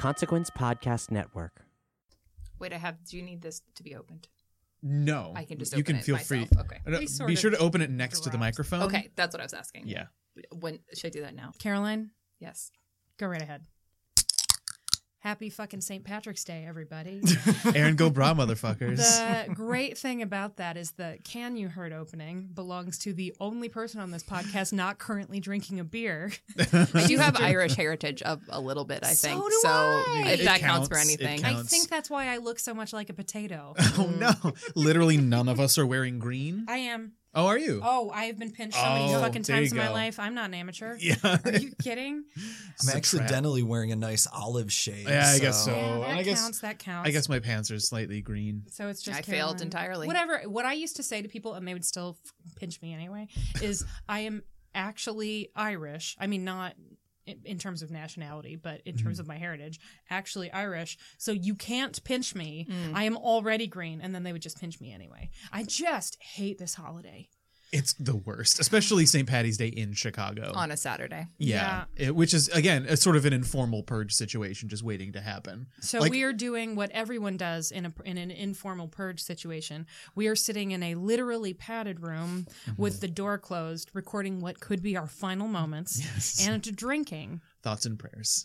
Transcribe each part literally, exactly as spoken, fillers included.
Consequence Podcast Network. Wait, I have. Do you need this to be opened? No. I can just you open can it feel myself. free. Okay. No, We sort be of sure to open it next to the dropped. microphone. Okay, that's what I was asking. Yeah. When should I do that now? Caroline, Yes. go right ahead. Happy fucking Saint Patrick's Day, everybody. Aaron, go bra, motherfuckers. The great thing about that is the can you heard opening belongs to the only person on this podcast not currently drinking a beer. I do have Irish heritage of a little bit, I So think. do so I. if It that counts, for counts. It anything. counts. I think that's why I look so much like a potato. Oh, no. Literally none of us are wearing green. I am. Oh, are you? Oh, I have been pinched so many Oh, fucking there times you in my go. life. I'm not an amateur. Yeah. Are you kidding? It's I'm a accidentally wearing a nice olive shade. Yeah, I guess so. Yeah, Oh, that and I guess- counts. That counts. I guess my pants are slightly green. So it's just I failed Caroline. entirely. Whatever. What I used to say to people, and they would still f- pinch me anyway, is I am actually Irish. I mean, not in, in terms of nationality, but in terms of my heritage, actually Irish. So you can't pinch me. I am already green. And then they would just pinch me anyway. I just hate this holiday. It's the worst, especially Saint Patty's Day in Chicago. On a Saturday. yeah. It- which is, again, a sort of an informal purge situation just waiting to happen. So Like- we are doing what everyone does in a in an informal purge situation. We are sitting in a literally padded room with the door closed, recording what could be our final moments, Yes. and drinking. Thoughts and prayers.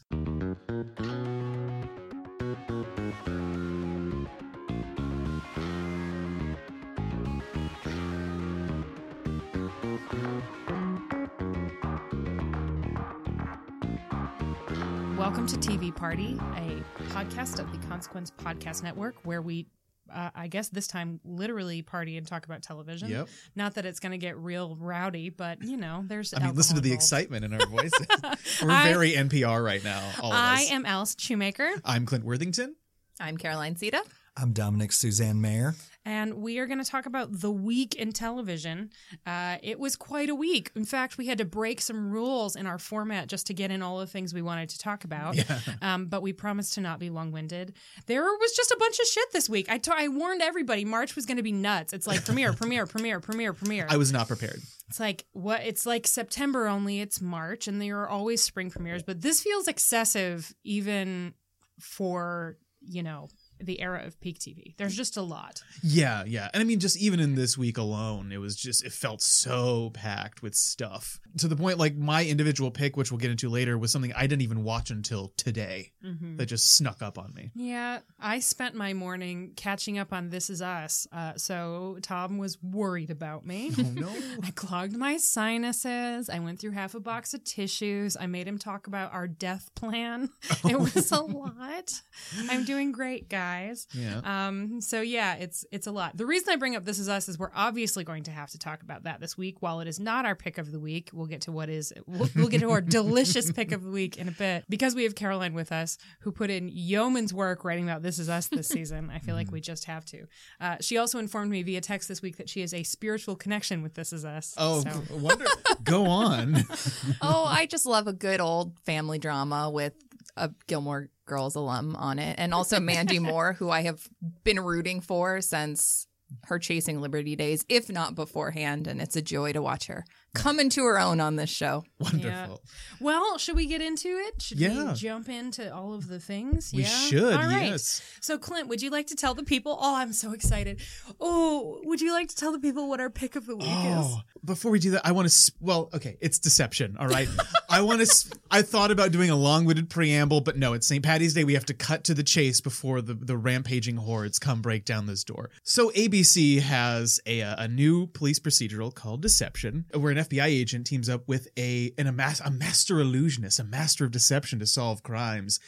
Welcome to T V Party, a podcast of the Consequence Podcast Network, where we, uh, I guess this time, literally party and talk about television. Yep. Not that it's going to get real rowdy, but you know, there's. I mean, listen to the alcohol involved. excitement in our voices. We're I- very N P R right now, all of I us. am Alice Shoemaker. I'm Clint Worthington. I'm Caroline Sita. I'm Dominic Suzanne Mayer. And we are going to talk about the week in television. Uh, it was quite a week. In fact, we had to break some rules in our format just to get in all the things we wanted to talk about. Yeah. Um, but we promised to not be long-winded. There was just a bunch of shit this week. I, t- I warned everybody March was going to be nuts. It's like premiere, premiere, premiere, premiere, premiere. I was not prepared. It's like what? It's like September only. It's March, and there are always spring premieres. But this feels excessive, even for you know. the era of peak T V. There's just a lot. Yeah, yeah. And I mean, just even in this week alone, it was just, it felt so packed with stuff. To the point, like, my individual pick, which we'll get into later, was something I didn't even watch until today Mm-hmm. that just snuck up on me. Yeah, I spent my morning catching up on This Is Us, uh, so Tom was worried about me. Oh, no. I clogged my sinuses. I went through half a box of tissues. I made him talk about our death plan. It was a lot. I'm doing great, guys. Yeah. Um, so yeah, it's it's a lot. The reason I bring up This Is Us is we're obviously going to have to talk about that this week. While it is not our pick of the week, we'll get to what is we'll, we'll get to our delicious pick of the week in a bit. Because we have Caroline with us, who put in yeoman's work writing about This Is Us this season. I feel like we just have to. Uh, she also informed me via text this week that she has a spiritual connection with This Is Us. Oh, so. wonder. Go on. Oh, I just love a good old family drama with a Gilmore Girls alum on it. And also Mandy Moore, who I have been rooting for since her Chasing Liberty days, if not beforehand. And it's a joy to watch her come into her own on this show. Wonderful. Well, should we get into it? Should Yeah. we jump into all of the things? We yeah? should, All right. yes. So, Clint, would you like to tell the people? Oh, I'm so excited. Oh, would you like to tell the people what our pick of the week Oh, before we do that, I want to, well, okay, it's deception, all right? I want to, I thought about doing a long-winded preamble, but no, it's Saint Patty's Day. We have to cut to the chase before the, the rampaging hordes come break down this door. So A B C has a, a new police procedural called Deception, where an F B I agent teams up with a, an, a, mas- a master illusionist, a master of deception to solve crimes.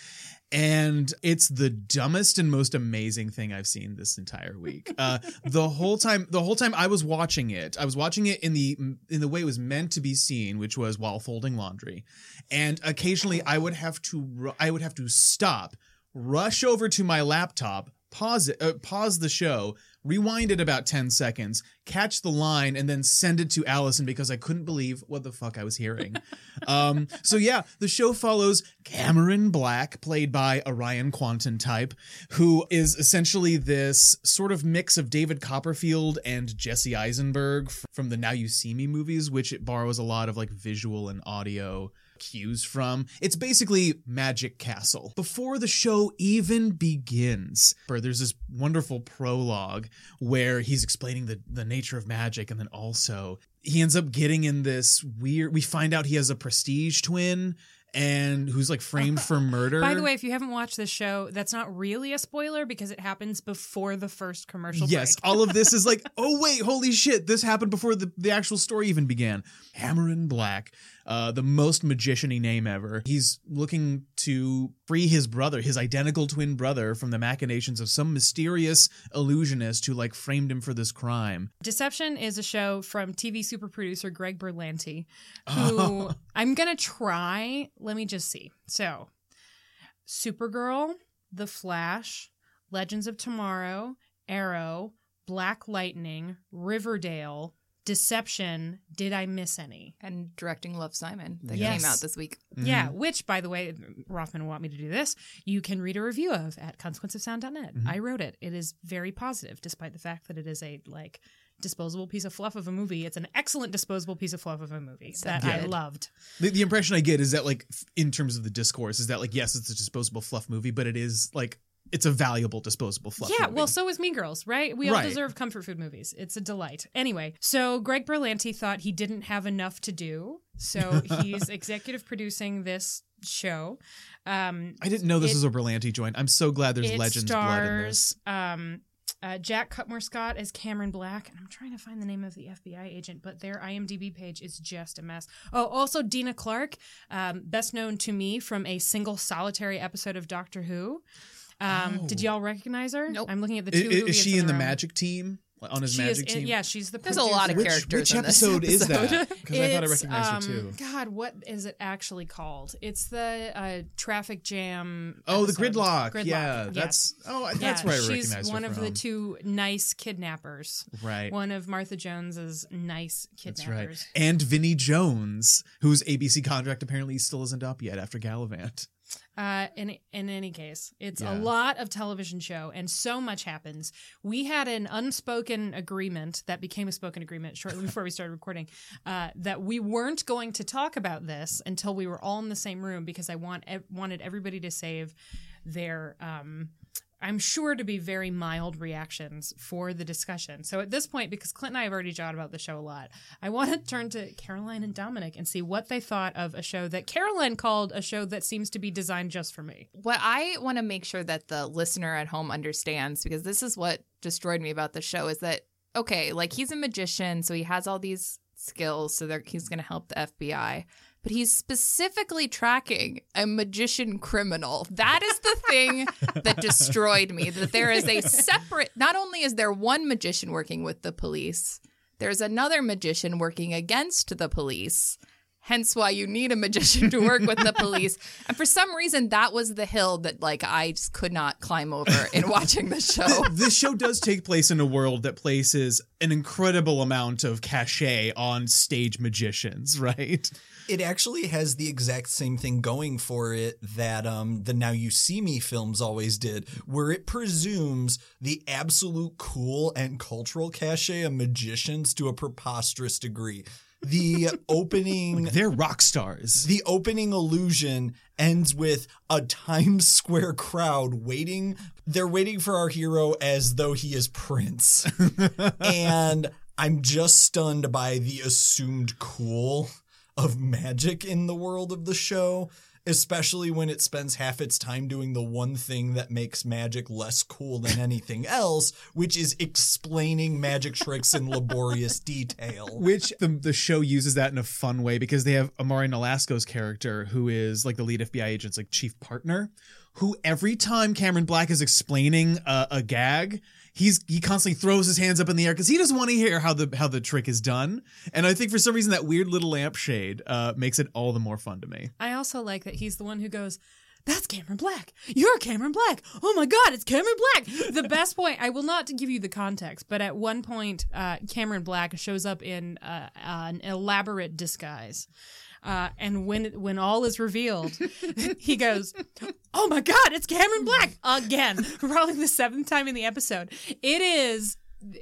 And it's the dumbest and most amazing thing I've seen this entire week. Uh, the whole time, the whole time I was watching it, I was watching it in the in the way it was meant to be seen, which was while folding laundry. And occasionally, I would have to ru- I would have to stop, rush over to my laptop, pause it, uh, pause the show, rewind it about ten seconds, catch the line, and then send it to Allison because I couldn't believe what the fuck I was hearing. um, so yeah, the show follows Cameron Black, played by Orion Quanton type, who is essentially this sort of mix of David Copperfield and Jesse Eisenberg from the Now You See Me movies, which it borrows a lot of like visual and audio cues from. It's basically Magic Castle. Before the show even begins, there's this wonderful prologue where he's explaining the, the nature of magic, and then also he ends up getting in this weird, we find out he has a prestige twin and who's like framed for murder. By the way, if you haven't watched this show, that's not really a spoiler because it happens before the first commercial yes, break. all of this is like, oh wait, holy shit, this happened before the, the actual story even began. Hammerin' Black, uh, the most magician-y name ever. He's looking to free his brother, his identical twin brother, from the machinations of some mysterious illusionist who like framed him for this crime. Deception is a show from T V super producer Greg Berlanti, who I'm going to try. Let me just see. So, Supergirl, The Flash, Legends of Tomorrow, Arrow, Black Lightning, Riverdale, Deception. Did I miss any? And directing Love, Simon that Yes. came out this week. Yeah, which, by the way, Rothman will want me to do this. You can read a review of at consequence of sound dot net. Mm-hmm. I wrote it. It is very positive, despite the fact that it is a like disposable piece of fluff of a movie. It's an excellent disposable piece of fluff of a movie that I good. loved. The, the impression I get is that like f- in terms of the discourse is that like, yes, it's a disposable fluff movie, but it is like, it's a valuable disposable fluff Yeah, movie. well, so is Mean Girls, right? We all Right. deserve comfort food movies. It's a delight. Anyway, so Greg Berlanti thought he didn't have enough to do, so he's executive producing this show. Um, I didn't know this it- was a Berlanti joint. I'm so glad there's it Legends blood in this. stars um, uh, Jack Cutmore Scott as Cameron Black, and I'm trying to find the name of the F B I agent, but their IMDb page is just a mess. Oh, also Dina Clark, um, best known to me from a single solitary episode of Doctor Who. Um, Oh. Did y'all recognize her? Nope. I'm looking at the I- two. I- who is gets she in the room. magic team? On his She is magic in- team? yeah, she's the. There's a lot of Which, characters which in this episode is that? episode. Because I thought I It's, recognized um, her too. God, what is it actually called? It's the uh, traffic jam. Oh, the episode. gridlock. Gridlock. Yeah, yes. that's oh, that's yeah, where I she's recognize one her of from. the two nice kidnappers. Right. One of Martha Jones's nice That's right. kidnappers. And Vinnie Jones, whose A B C contract apparently still isn't up yet after Gallivant. Uh, in in any case, it's Yeah. a lot of television show, and so much happens. We had an unspoken agreement that became a spoken agreement shortly before we started recording uh, that we weren't going to talk about this until we were all in the same room because I want ev- wanted everybody to save their. Um, I'm sure to be very mild reactions for the discussion. So at this point, because Clint and I have already jawed about the show a lot, I want to turn to Caroline and Dominic and see what they thought of a show that Caroline called a show that seems to be designed just for me. What I want to make sure that the listener at home understands, because this is what destroyed me about the show, is that, okay, like he's a magician, so he has all these skills, so that he's going to help the F B I. But he's specifically tracking a magician criminal. That is the thing that destroyed me, that there is a separate, not only is there one magician working with the police, there's another magician working against the police. Hence why you need a magician to work with the police. And for some reason, that was the hill that like I just could not climb over in watching the show. This show does take place in a world that places an incredible amount of cachet on stage magicians, right? It actually has the exact same thing going for it that um, the Now You See Me films always did, where it presumes the absolute cool and cultural cachet of magicians to a preposterous degree. The opening... They're rock stars. The opening illusion ends with a Times Square crowd waiting. They're waiting for our hero as though he is Prince. And I'm just stunned by the assumed cool of magic in the world of the show, especially when it spends half its time doing the one thing that makes magic less cool than anything else, which is explaining magic tricks in laborious detail. Which the, the show uses that in a fun way because they have Amari Nolasco's character, who is like the lead F B I agent's like chief partner, who every time Cameron Black is explaining a, a gag, he's he constantly throws his hands up in the air because he doesn't want to hear how the how the trick is done. And I think for some reason that weird little lampshade uh, makes it all the more fun to me. I also like that he's the one who goes, "That's Cameron Black. You're Cameron Black. Oh my God, it's Cameron Black." The best point, I will not give you the context, but at one point, uh, Cameron Black shows up in uh, an elaborate disguise. Uh, and when when all is revealed, he goes, "Oh my God, it's Cameron Black again!" Probably the seventh time in the episode. It is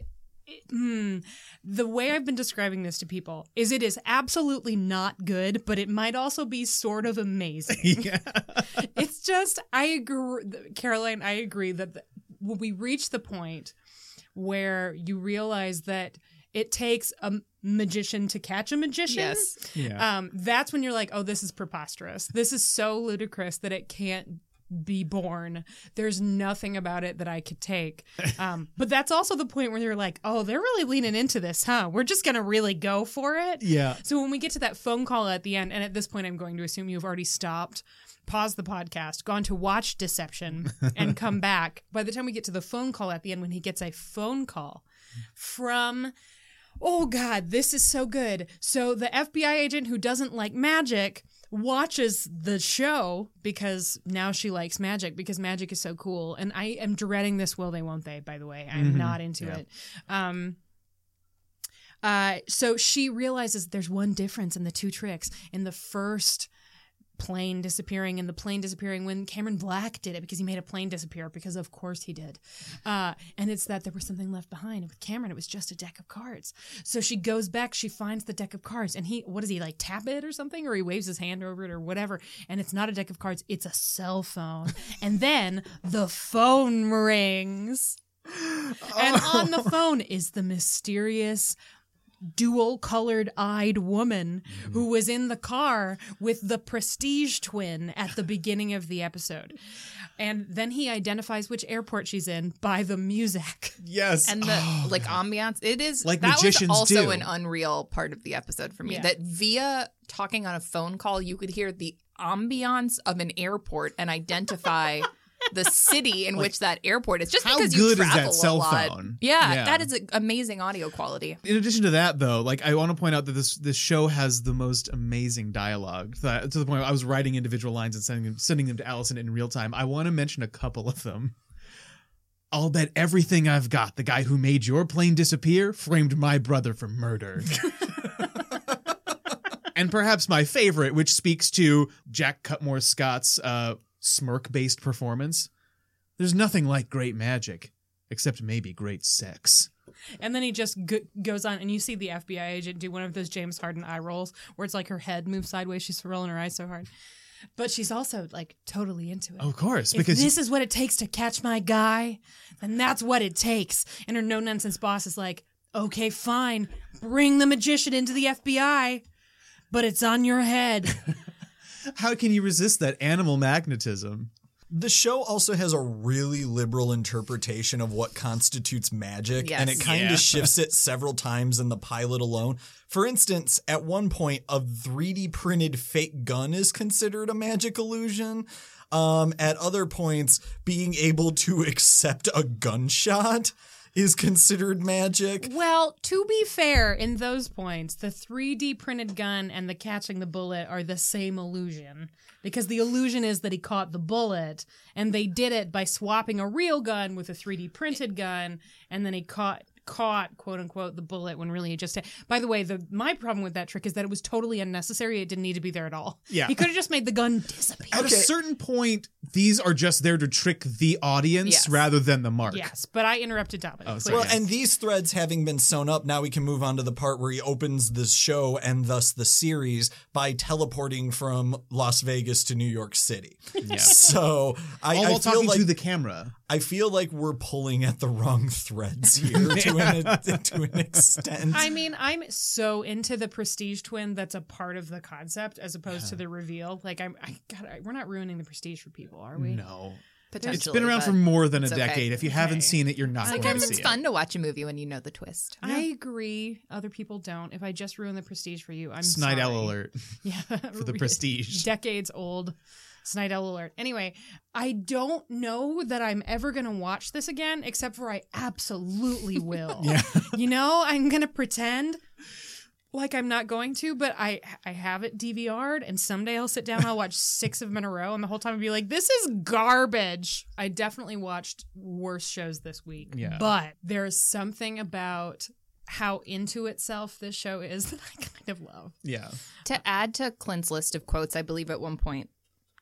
Hmm. The way I've been describing this to people is it is absolutely not good, but it might also be sort of amazing. Yeah. It's just, I agree, Caroline, I agree that the, when we reach the point where you realize that it takes a magician to catch a magician, Yes. Yeah. um, that's when you're like, oh, this is preposterous. This is so ludicrous that it can't be born. There's nothing about it that I could take. Um, but that's also the point where you're like, oh, they're really leaning into this, huh? We're just going to really go for it. Yeah. So when we get to that phone call at the end, and at this point, I'm going to assume you've already stopped, paused the podcast, gone to watch Deception, and come back. By the time we get to the phone call at the end, when he gets a phone call from, oh God, this is so good. So the F B I agent who doesn't like magic watches the show because now she likes magic because magic is so cool. And I am dreading this will they, won't they, by the way. I'm Mhm. not into Yeah. it. Um, uh, so she realizes there's one difference in the two tricks. In the first plane disappearing and the plane disappearing when Cameron Black did it because he made a plane disappear because of course he did. Uh, and it's that there was something left behind. And with Cameron, it was just a deck of cards. So she goes back, she finds the deck of cards and he, what does he like tap it or something? Or he waves his hand over it or whatever. And it's not a deck of cards. It's a cell phone. And then the phone rings. And on the phone is the mysterious dual colored eyed woman who was in the car with the Prestige twin at the beginning of the episode. And then he identifies which airport she's in by the music. Yes. And the like ambiance, it is Like that magicians was also do. an unreal part of the episode for me. Yeah. That via talking on a phone call, you could hear the ambiance of an airport and identify the city in which that airport is. Just how because good you is that travel cell a lot. phone? Yeah, Yeah. that is a, amazing audio quality. In addition to that, though, like I want to point out that this this show has the most amazing dialogue that, to the point where I was writing individual lines and sending them, sending them to Allison in real time. I want to mention a couple of them. I'll bet everything I've got the guy who made your plane disappear framed my brother for murder. And perhaps my favorite, which speaks to Jack Cutmore Scott's uh, smirk-based performance. There's nothing like great magic, except maybe great sex. And then he just go- goes on, and you see the F B I agent do one of those James Harden eye rolls where it's like her head moves sideways. She's rolling her eyes so hard. But she's also like totally into it. Of course, If because this is what it takes to catch my guy, then that's what it takes. And her no-nonsense boss is like, okay, fine, bring the magician into the F B I, but it's on your head. how can you resist that animal magnetism? The show also has a really liberal interpretation of what constitutes magic, Yes. and it kind of Yeah. shifts it several times in the pilot alone. For instance, at one point, a three D printed fake gun is considered a magic illusion. Um, at other points, being able to accept a gunshot is considered magic. Well, to be fair, in those points, the three D printed gun and the catching the bullet are the same illusion. Because the illusion is that he caught the bullet, and they did it by swapping a real gun with a three D printed gun, and then he caught caught quote unquote the bullet when really it just by the way the my problem with that trick is that it was totally unnecessary. It didn't need to be there at all. Yeah. He could have just made the gun disappear. At a certain point, these are just there to trick the audience Yes. rather than the mark. Yes, but I interrupted Dominic. Oh, Please. sorry. Well, and these threads having been sewn up, now we can move on to the part where he opens the show and thus the series by teleporting from Las Vegas to New York City. Yeah. So I, All I while feel talking like to the camera. I feel like we're pulling at the wrong threads here to an to an extent. I mean, I'm so into the Prestige twin that's a part of the concept as opposed to the reveal. Like, I'm, I God, I, we're not ruining the Prestige for people, are we? No. Potentially, It's been around but for more than a it's okay. decade. If you haven't Okay. seen it, you're not Like, going to Sometimes see it's it. fun to watch a movie when you know the twist. I agree. Other people don't. If I just ruin the Prestige for you, I'm Snidel sorry. alert Yeah, for the Prestige. Decades old. Snidel alert. Anyway, I don't know that I'm ever going to watch this again, except for I absolutely will. Yeah. You know, I'm going to pretend like I'm not going to, but I I have it D V R'd, and someday I'll sit down, I'll watch six of them in a row, and the whole time I'll be like, this is garbage. I definitely watched worse shows this week, Yeah. but there's something about how into itself this show is that I kind of love. Yeah. To add to Clint's list of quotes, I believe at one point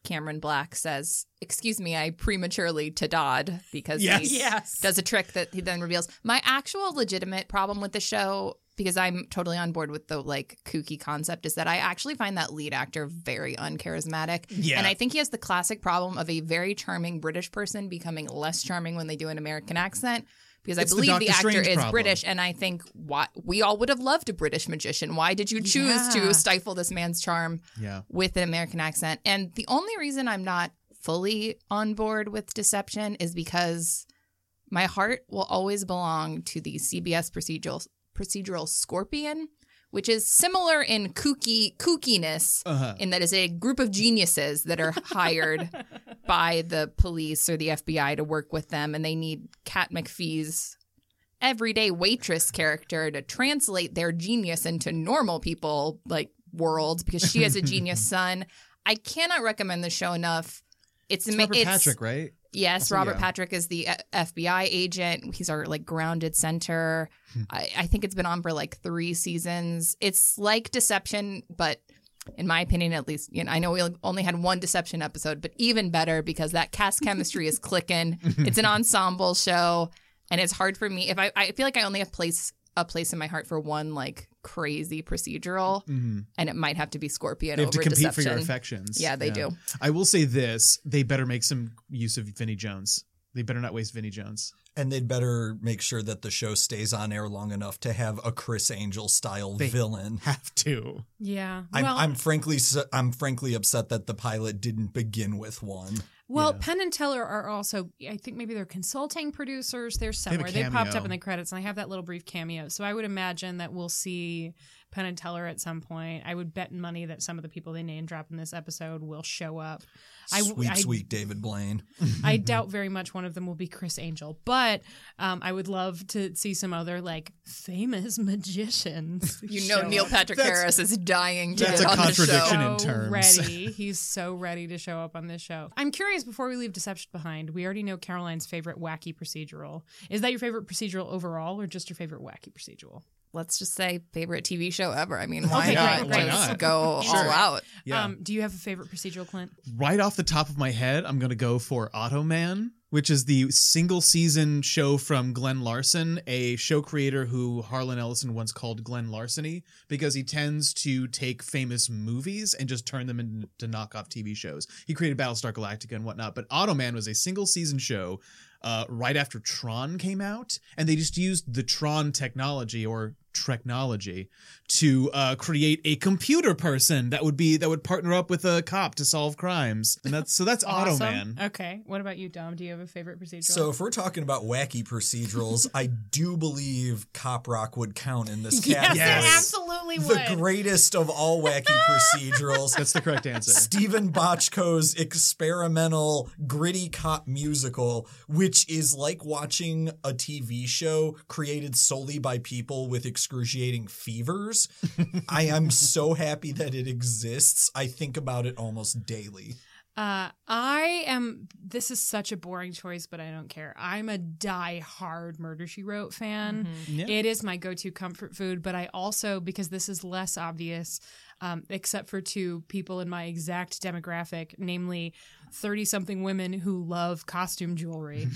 Cameron Black says, "Excuse me, I prematurely to Dodd," because Yes. he Yes. does a trick that he then reveals. My actual legitimate problem with the show, because I'm totally on board with the like kooky concept, is that I actually find that lead actor very uncharismatic. Yeah. And I think he has the classic problem of a very charming British person becoming less charming when they do an American accent. Because It's I the believe the, Doctor actor Strange is problem. British, and I think why, we all would have loved a British magician. Why did you choose Yeah. to stifle this man's charm Yeah. with an American accent? And the only reason I'm not fully on board with Deception is because my heart will always belong to the C B S procedural procedural Scorpion, which is similar in kooky kookiness, Uh-huh. in that is a group of geniuses that are hired by the police or the F B I to work with them, and they need Kat McPhee's everyday waitress character to translate their genius into normal people like worlds, because she has a genius son. I cannot recommend the show enough. It's, It's ama- Robert it's Patrick, right? Yes, Also, Robert yeah. Patrick is the uh, F B I agent. He's our like grounded center. Hmm. I, I think it's been on for like three seasons. It's like Deception, but in my opinion, at least, you know, I know we only had one Deception episode, but even better because that cast chemistry is clicking. It's an ensemble show, and it's hard for me if I, I feel like I only have place a place in my heart for one like crazy procedural, Mm-hmm. and it might have to be Scorpion They have over to compete Deception. for your affections. Yeah, they do. I will say this: they better make some use of Vinnie Jones. They better not waste Vinnie Jones. And they'd better make sure that the show stays on air long enough to have a Chris Angel style They- villain. Have to. Yeah. I'm, well, I'm frankly su- I'm frankly upset that the pilot didn't begin with one. Well, Yeah. Penn and Teller are also, I think maybe they're consulting producers. They're have a somewhere. They, popped cameo. up in the credits, and I have that little brief cameo. So I would imagine that we'll see Penn and Teller at some point. I would bet money that some of the people they name drop in this episode will show up. I, Sweet, I, sweet David Blaine. I doubt very much one of them will be Chris Angel, but um, I would love to see some other like famous magicians. You know, show Neil up. Patrick That's- Harris is dying to that's get a on the show. contradiction in so terms. ready. He's so ready to show up on this show. I'm curious, before we leave Deception behind, we already know Caroline's favorite wacky procedural. Is that your favorite procedural overall, or just your favorite wacky procedural? Let's just say favorite T V show ever. I mean, why Okay, not great, great. just Why not? go Sure. all out? Yeah. Um, do you have a favorite procedural, Clint? Right off the top of my head, I'm going to go for Automan, which is the single season show from Glenn Larson, a show creator who Harlan Ellison once called Glenn Larceny, because he tends to take famous movies and just turn them into knockoff T V shows. He created Battlestar Galactica and whatnot, but Automan was a single season show uh, right after Tron came out, and they just used the Tron technology or technology to uh, create a computer person that would be that would partner up with a cop to solve crimes, and that's so that's Awesome. Automan. Okay. What about you, Dom? Do you have a favorite procedural? So if we're talking about wacky procedurals, I do believe Cop Rock would count in this yes, category. Yes. it absolutely would. The greatest of all wacky procedurals. That's the correct answer. Stephen Bochco's experimental gritty cop musical, which is like watching a T V show created solely by people with excruciating fevers. I am so happy that it exists. I think about it almost daily. Uh, I am. This is such a boring choice, but I don't care. I'm a die-hard Murder She Wrote fan. Yeah. It is my go-to comfort food, but I also, because this is less obvious, um, except for two people in my exact demographic, namely thirty-something women who love costume jewelry.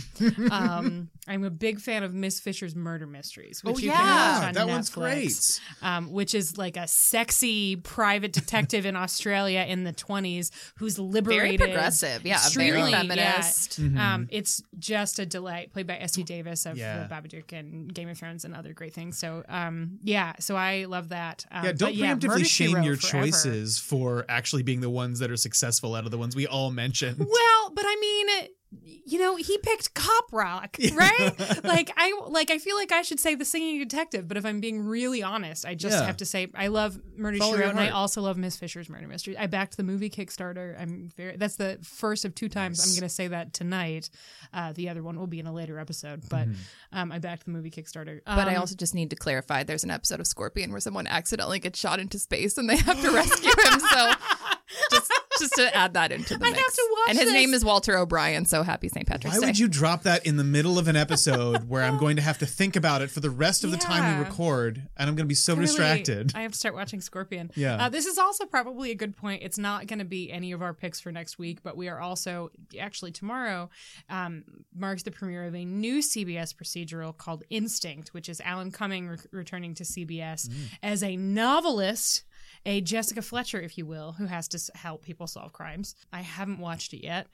um, I'm a big fan of Miss Fisher's Murder Mysteries, which Oh, you yeah. can watch on that one's Netflix, great. Um, which is like a sexy private detective in Australia in the twenties who's liberated. Very progressive. Yeah, very Extremely, feminist. yeah. Um, it's just a delight. Played by Essie Davis of Yeah. The Babadook and Game of Thrones and other great things. So, um, yeah, so I love that. Um, Yeah, don't but yeah, preemptively Murder, She shame Wrote your forever. choices for actually being the ones that are successful out of the ones we all mentioned. Well, but I mean, you know, he picked Cop Rock, right? like I like I feel like I should say The Singing Detective, but if I'm being really honest, I just Yeah. have to say I love Murder Follow She your Wrote, and I heart. also love Miss Fisher's Murder Mystery. I backed the movie Kickstarter. I'm very that's the first of two times I'm Nice. going to say that tonight. Uh, the other one will be in a later episode, but um, I backed the movie Kickstarter. Um, But I also just need to clarify there's an episode of Scorpion where someone accidentally gets shot into space and they have to rescue him. So just Just to add that into the I mix. have to watch And his this. name is Walter O'Brien, so happy Saint Patrick's Why Day. would you drop that in the middle of an episode where I'm going to have to think about it for the rest of the time we Yeah. record, and I'm going to be so Clearly, distracted? I have to start watching Scorpion. Yeah. Uh, this is also probably a good point. It's not going to be any of our picks for next week, but we are also, actually tomorrow, um, marks the premiere of a new C B S procedural called Instinct, which is Alan Cumming re- returning to C B S as a novelist, a Jessica Fletcher, if you will, who has to s- help people solve crimes. I haven't watched it yet.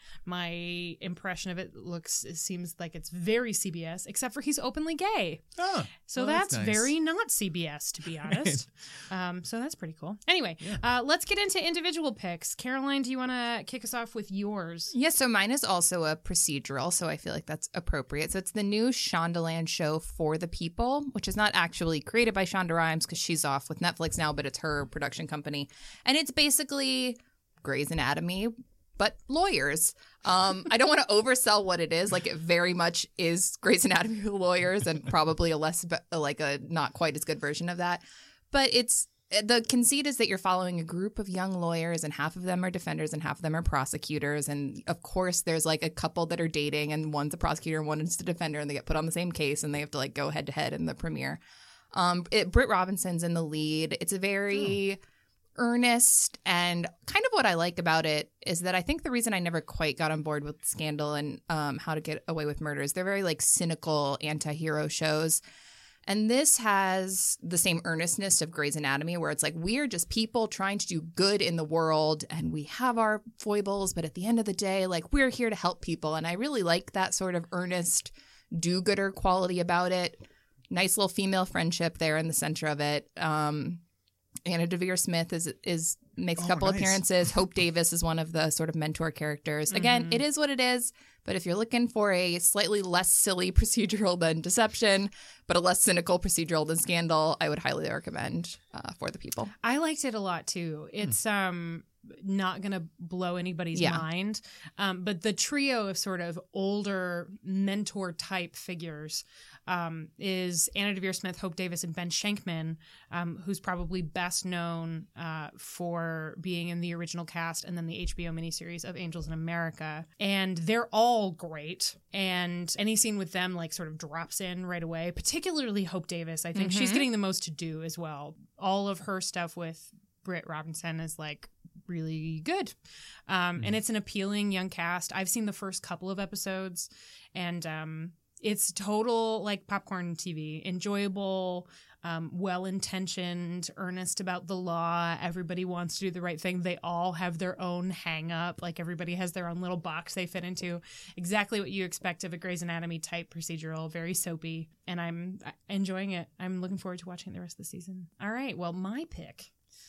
My impression of it looks, it seems like it's very C B S, except for he's openly gay. Oh, So well, that's, nice. very not C B S, to be honest. um, so that's pretty cool. Anyway, uh, let's get into individual picks. Caroline, do you want to kick us off with yours? Yes, so mine is also a procedural, so I feel like that's appropriate. So it's the new Shondaland show For the People, which is not actually created by Shonda Rhimes because she's off with Netflix now, but it's her production company. And it's basically Grey's Anatomy, but lawyers. Um, I don't want to oversell what it is. Like, it very much is Grey's Anatomy with lawyers, and probably a less, like a not quite as good version of that. But it's, the conceit is that you're following a group of young lawyers, and half of them are defenders and half of them are prosecutors. And of course, there's like a couple that are dating, and one's a prosecutor and one is the defender, and they get put on the same case, and they have to like go head to head in the premiere. Um, it, Britt Robinson's in the lead. It's a very earnest, and kind of what I like about it is that I think the reason I never quite got on board with Scandal and um, How to Get Away with Murder is they're very like cynical anti-hero shows. And this has the same earnestness of Grey's Anatomy, where it's like, we're just people trying to do good in the world, and we have our foibles, but at the end of the day, like, we're here to help people. And I really like that sort of earnest do-gooder quality about it. Nice little female friendship there in the center of it. Um, Anna Devere Smith is is makes a Oh, couple nice. appearances. Hope Davis is one of the sort of mentor characters. Again, it is what it is, but if you're looking for a slightly less silly procedural than Deception, but a less cynical procedural than Scandal, I would highly recommend uh, For the People. I liked it a lot too. It's um not going to blow anybody's Yeah. mind, um, but the trio of sort of older mentor type figures um, is Anna Devere Smith, Hope Davis, and Ben Schenkman, um, who's probably best known uh, for being in the original cast and then the H B O miniseries of Angels in America. And they're all great. And any scene with them like sort of drops in right away, particularly Hope Davis. I think she's getting the most to do as well. All of her stuff with Britt Robinson is like really good. Um, and it's an appealing young cast. I've seen the first couple of episodes, and um, it's total like popcorn T V, enjoyable, um, well-intentioned, earnest about the law. Everybody wants to do the right thing. They all have their own hang-up. Like, everybody has their own little box they fit into. Exactly what you expect of a Grey's Anatomy type procedural, very soapy. And I'm enjoying it. I'm looking forward to watching the rest of the season. All right, well, my pick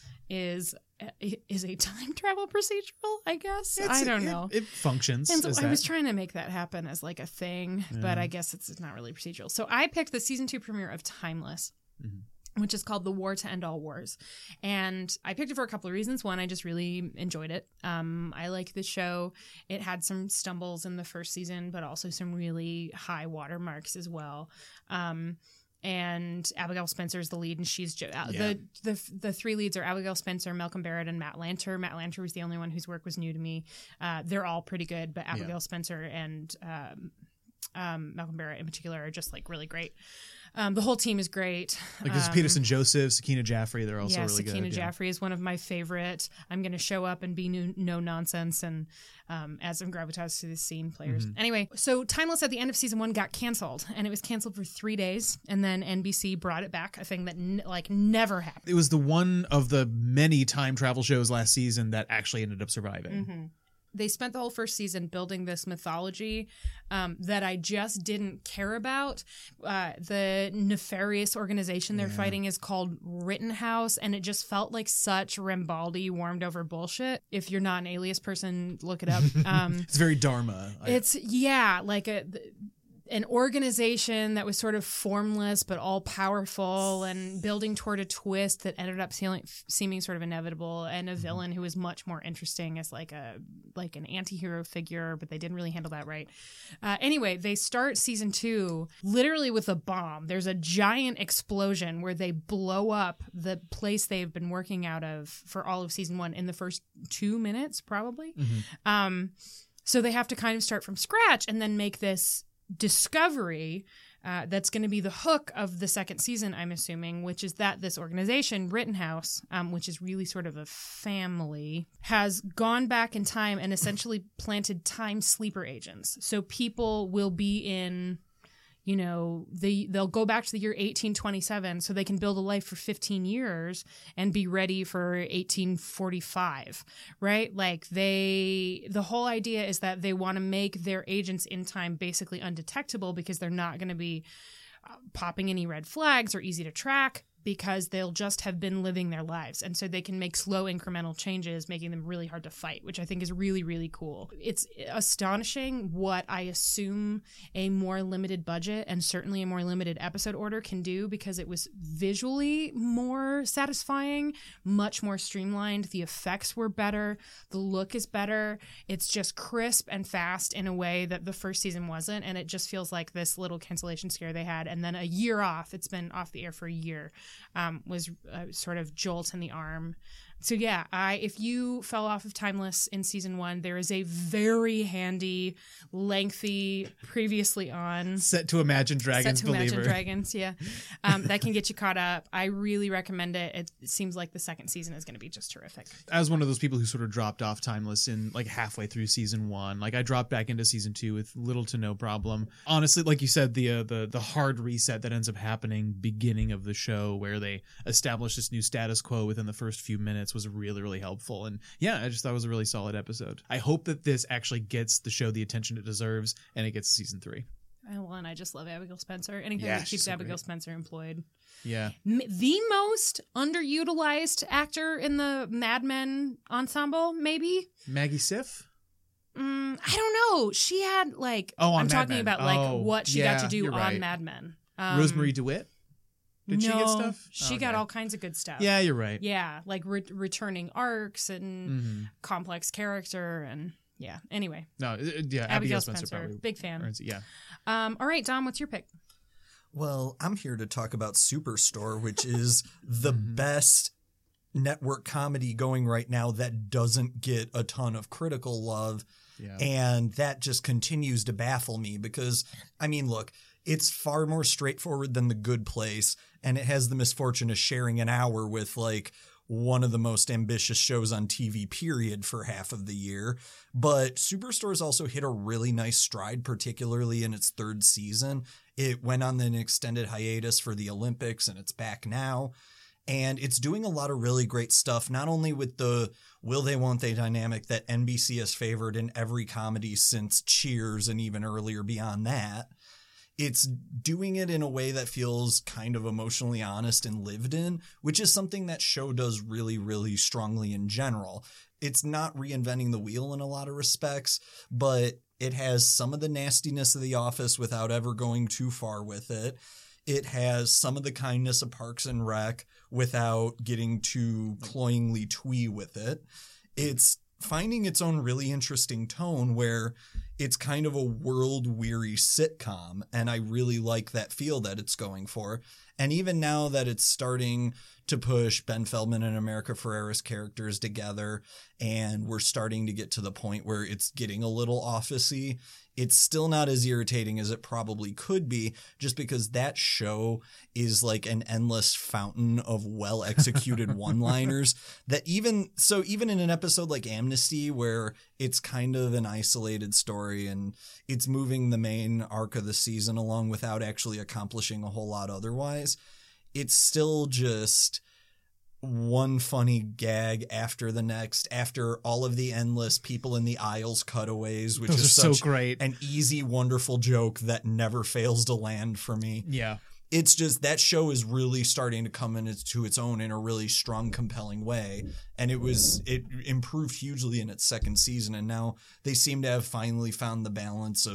is is a time travel procedural, I guess. It's- I don't it- know. It, functions. And so as I was that. trying to make that happen as like a thing, but Yeah. I guess it's, it's not really procedural. So I picked the season two premiere of Timeless, Mm-hmm. which is called The War to End All Wars. And I picked it for a couple of reasons. One, I just really enjoyed it. Um, I like the show. It had some stumbles in the first season, but also some really high watermarks as well. Um, and Abigail Spencer is the lead, and she's jo- uh, Yeah. the the the three leads are Abigail Spencer, Malcolm Barrett, and Matt Lanter. Matt Lanter was the only one whose work was new to me. Uh, they're all pretty good, but Abigail Yeah. Spencer and um, um, Malcolm Barrett in particular are just like really great. Um, the whole team is great. Like this is Um, Peterson Joseph, Sakina Jaffrey. They're also yeah, really Sakina good. yeah. Jaffrey is one of my favorite. I'm going to show up and be no, no nonsense and um, add some gravitas to the scene players. Mm-hmm. Anyway, so Timeless at the end of season one got canceled, and it was canceled for three days, and then N B C brought it back, a thing that n- like never happened. It was the one of the many time travel shows last season that actually ended up surviving. Mm-hmm. They spent the whole first season building this mythology um, that I just didn't care about. Uh, the nefarious organization they're Yeah. fighting is called Rittenhouse, and it just felt like such Rambaldi warmed over bullshit. If you're not an Alias person, look it up. Um, It's very Dharma. I- it's, yeah, like a. th- an organization that was sort of formless but all powerful and building toward a twist that ended up seeming, seeming sort of inevitable, and a villain who was much more interesting as like a like an anti-hero figure, but they didn't really handle that right. Uh, anyway, they start season two literally with a bomb. There's a giant explosion where they blow up the place they've been working out of for all of season one in the first two minutes, probably. Mm-hmm. Um, so they have to kind of start from scratch and then make this discovery uh, that's going to be the hook of the second season, I'm assuming, which is that this organization, Rittenhouse, um, which is really sort of a family, has gone back in time and essentially planted time sleeper agents. So people will be in, you know, they, they'll go back to the year eighteen twenty-seven so they can build a life for fifteen years and be ready for eighteen forty-five, right? Like they, the whole idea is that they want to make their agents in time basically undetectable because they're not going to be uh, popping any red flags or easy to track, because they'll just have been living their lives. And so they can make slow incremental changes, making them really hard to fight, which I think is really, really cool. It's astonishing what I assume a more limited budget and certainly a more limited episode order can do, because it was visually more satisfying, much more streamlined. The effects were better. The look is better. It's just crisp and fast in a way that the first season wasn't. And it just feels like this little cancellation scare they had. And then a year off, it's been off the air for a year. Um, was a sort of jolt in the arm. So yeah, I if you fell off of Timeless in season one, there is a very handy, lengthy, previously on Set to Imagine Dragons Set to Imagine believer. Dragons, yeah, um, that can get you caught up. I really recommend it. It, it seems like the second season is going to be just terrific. As one of those people who sort of dropped off Timeless in like halfway through season one, like I dropped back into season two with little to no problem. Honestly, like you said, the uh, the the hard reset that ends up happening beginning of the show, where they establish this new status quo within the first few minutes, was really, really helpful. And yeah, I just thought it was a really solid episode. I hope that this actually gets the show the attention it deserves and it gets to season three. Well, and I just love Abigail Spencer. Anything Yeah, that she's keeps so Abigail great. Spencer employed. Yeah. M- the most underutilized actor in the Mad Men ensemble, maybe? Maggie Siff? Mm, I don't know. She had like, Oh, on I'm Mad talking Men. about like Oh, what she yeah, got to do you're on right. Mad Men. Um, Rosemary DeWitt? Did no, she get stuff? She Oh, got okay. all kinds of good stuff. Yeah, you're right. Yeah, like re- returning arcs and Mm-hmm. complex character and yeah. Anyway, No, uh, yeah, Abigail, Abigail Spencer, Spencer, probably. big fan. earns it, Yeah. Um, all right, Dom, what's your pick? Well, I'm here to talk about Superstore, which is the best network comedy going right now that doesn't get a ton of critical love. Yeah. And that just continues to baffle me because, I mean, look, it's far more straightforward than The Good Place, and it has the misfortune of sharing an hour with, like, one of the most ambitious shows on T V, period, for half of the year. But Superstore's also hit a really nice stride, particularly in its third season. It went on an extended hiatus for the Olympics, and it's back now. And it's doing a lot of really great stuff, not only with the will they, won't they dynamic that N B C has favored in every comedy since Cheers and even earlier beyond that. It's doing it in a way that feels kind of emotionally honest and lived in, which is something that show does really, really strongly in general. It's not reinventing the wheel in a lot of respects, but it has some of the nastiness of The Office without ever going too far with it. It has some of the kindness of Parks and Rec without getting too cloyingly twee with it. It's finding its own really interesting tone where it's kind of a world-weary sitcom, and I really like that feel that it's going for. And even now that it's starting to push Ben Feldman and America Ferrera's characters together, and we're starting to get to the point where it's getting a little office-y, it's still not as irritating as it probably could be, just because that show is like an endless fountain of well-executed one-liners that even, so even in an episode like Amnesty, where it's kind of an isolated story and it's moving the main arc of the season along without actually accomplishing a whole lot otherwise, it's still just one funny gag after the next, after all of the endless people in the aisles cutaways, which Those is are so such great. an easy, wonderful joke that never fails to land for me. Yeah. It's just that show is really starting to come into its own in a really strong, compelling way. And it was, it improved hugely in its second season. And now they seem to have finally found the balance of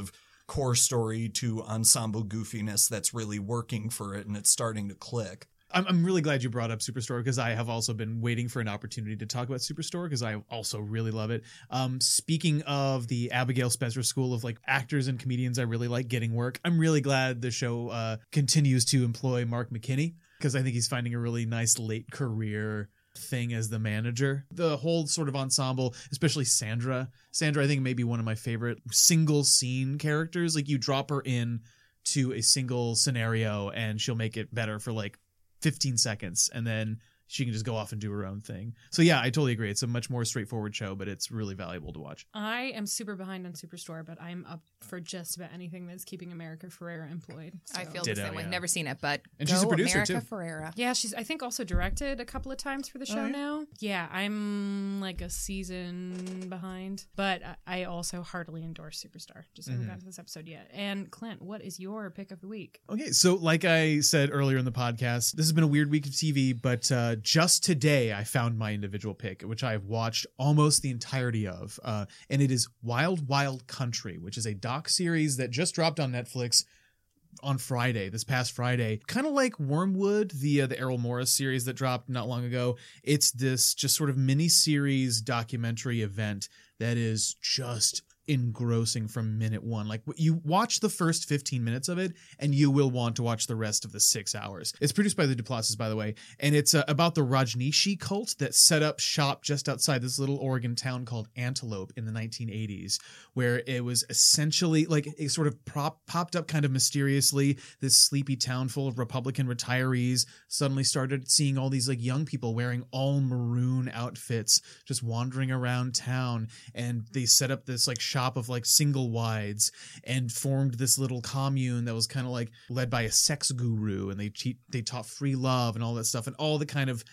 core story to ensemble goofiness that's really working for it, and it's starting to click. I'm, I'm really glad you brought up Superstore because I have also been waiting for an opportunity to talk about Superstore because I also really love it. Um, speaking of the Abigail Spencer School of like actors and comedians I really like getting work, I'm really glad the show uh, continues to employ Mark McKinney because I think he's finding a really nice late career thing as the manager. The whole sort of ensemble, especially Sandra. Sandra, I think, may be one of my favorite single scene characters. Like you drop her in to a single scenario and she'll make it better for like fifteen seconds and then she can just go off and do her own thing. So yeah, I totally agree. It's a much more straightforward show, but it's really valuable to watch. I am super behind on Superstore, but I'm up for just about anything that's keeping America Ferrera employed. So. I feel Ditto, the same way. yeah. Never seen it, but And go she's a producer, America too. Ferrera. Yeah, she's I think also directed a couple of times for the show Oh, yeah? now. Yeah, I'm like a season behind, but I also heartily endorse Superstar. Just haven't Mhm. gotten to this episode yet. And Clint, what is your pick of the week? Okay, so like I said earlier in the podcast, this has been a weird week of T V, but uh, just today I found my individual pick, which I have watched almost the entirety of, uh, and it is Wild Wild Country, which is a doc series that just dropped on Netflix on Friday, this past Friday. Kind of like Wormwood, the uh, the Errol Morris series that dropped not long ago. It's this just sort of mini-series documentary event that is just engrossing from minute one. Like you watch the first fifteen minutes of it and you will want to watch the rest of the six hours. It's produced by the Duplessis, by the way, and it's uh, about the Rajneeshi cult that set up shop just outside this little Oregon town called Antelope in the nineteen eighties, where it was essentially like it sort of prop, popped up kind of mysteriously. This sleepy town full of Republican retirees suddenly started seeing all these like young people wearing all maroon outfits just wandering around town, and they set up this like shop of like single wides and formed this little commune that was kind of like led by a sex guru, and they te- they taught free love and all that stuff and all the kind of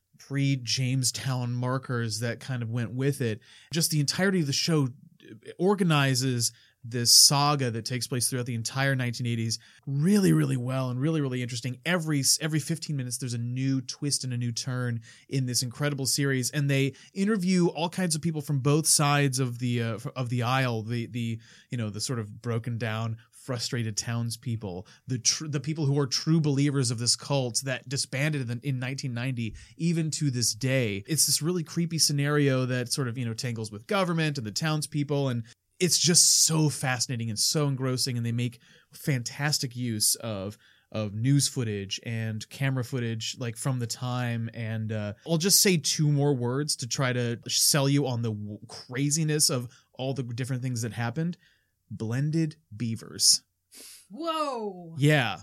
pre-Jamestown markers that kind of went with it. Just the entirety of the show organizes this saga that takes place throughout the entire nineteen eighties really, really well and really, really interesting. Every every fifteen minutes, there's a new twist and a new turn in this incredible series, and they interview all kinds of people from both sides of the uh, of the aisle. The the you know the sort of broken down, frustrated townspeople, the tr- the people who are true believers of this cult that disbanded in, in nineteen ninety, even to this day. It's this really creepy scenario that sort of you know tangles with government and the townspeople, and it's just so fascinating and so engrossing, and they make fantastic use of of news footage and camera footage like from the time. And uh, I'll just say two more words to try to sell you on the w- craziness of all the different things that happened. Blended beavers. Whoa! Yeah.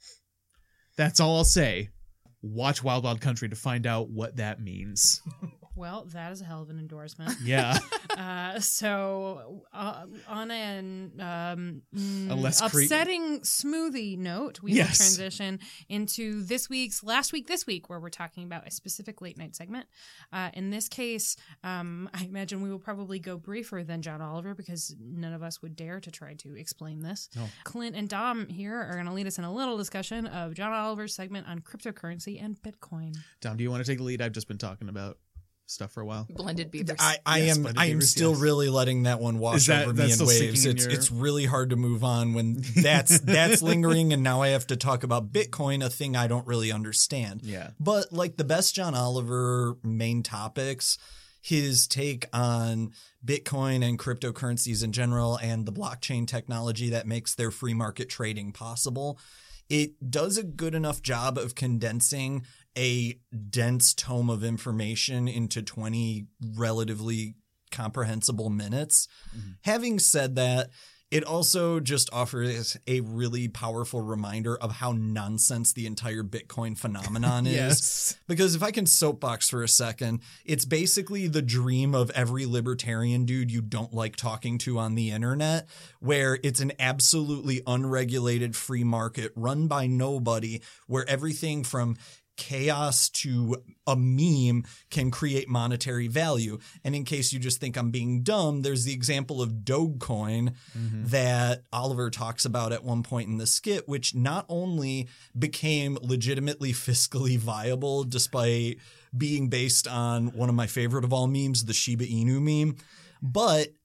That's all I'll say. Watch Wild Wild Country to find out what that means. Well, that is a hell of an endorsement. Yeah. Uh, so, uh, on an um, mm, A less cre- upsetting smoothie note, we Yes. will transition into this week's Last Week This Week, where we're talking about a specific late night segment. Uh, in this case, um, I imagine we will probably go briefer than John Oliver because none of us would dare to try to explain this. No. Clint and Dom here are going to lead us in a little discussion of John Oliver's segment on cryptocurrency and Bitcoin. Dom, do you want to take the lead? I've just been talking about stuff for a while. Blended beavers. I, I Yes, am Blended I am Beavers, still yes. really letting that one wash Is that- over me that's in still waves. sinking in It's your- it's really hard to move on when that's that's lingering, and now I have to talk about Bitcoin, a thing I don't really understand. Yeah. But like the best John Oliver main topics, his take on Bitcoin and cryptocurrencies in general and the blockchain technology that makes their free market trading possible, it does a good enough job of condensing a dense tome of information into twenty relatively comprehensible minutes. Mm-hmm. Having said that, it also just offers a really powerful reminder of how nonsense the entire Bitcoin phenomenon is. Yes. Because if I can soapbox for a second, it's basically the dream of every libertarian dude you don't like talking to on the internet, where it's an absolutely unregulated free market run by nobody, where everything from chaos to a meme can create monetary value. And in case you just think I'm being dumb, there's the example of Dogecoin Mm-hmm. that Oliver talks about at one point in the skit, which not only became legitimately fiscally viable despite being based on one of my favorite of all memes, the Shiba Inu meme, but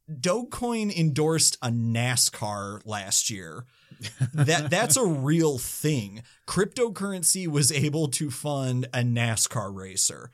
Dogecoin endorsed a NASCAR last year. That that's a real thing. Cryptocurrency was able to fund a NASCAR racer.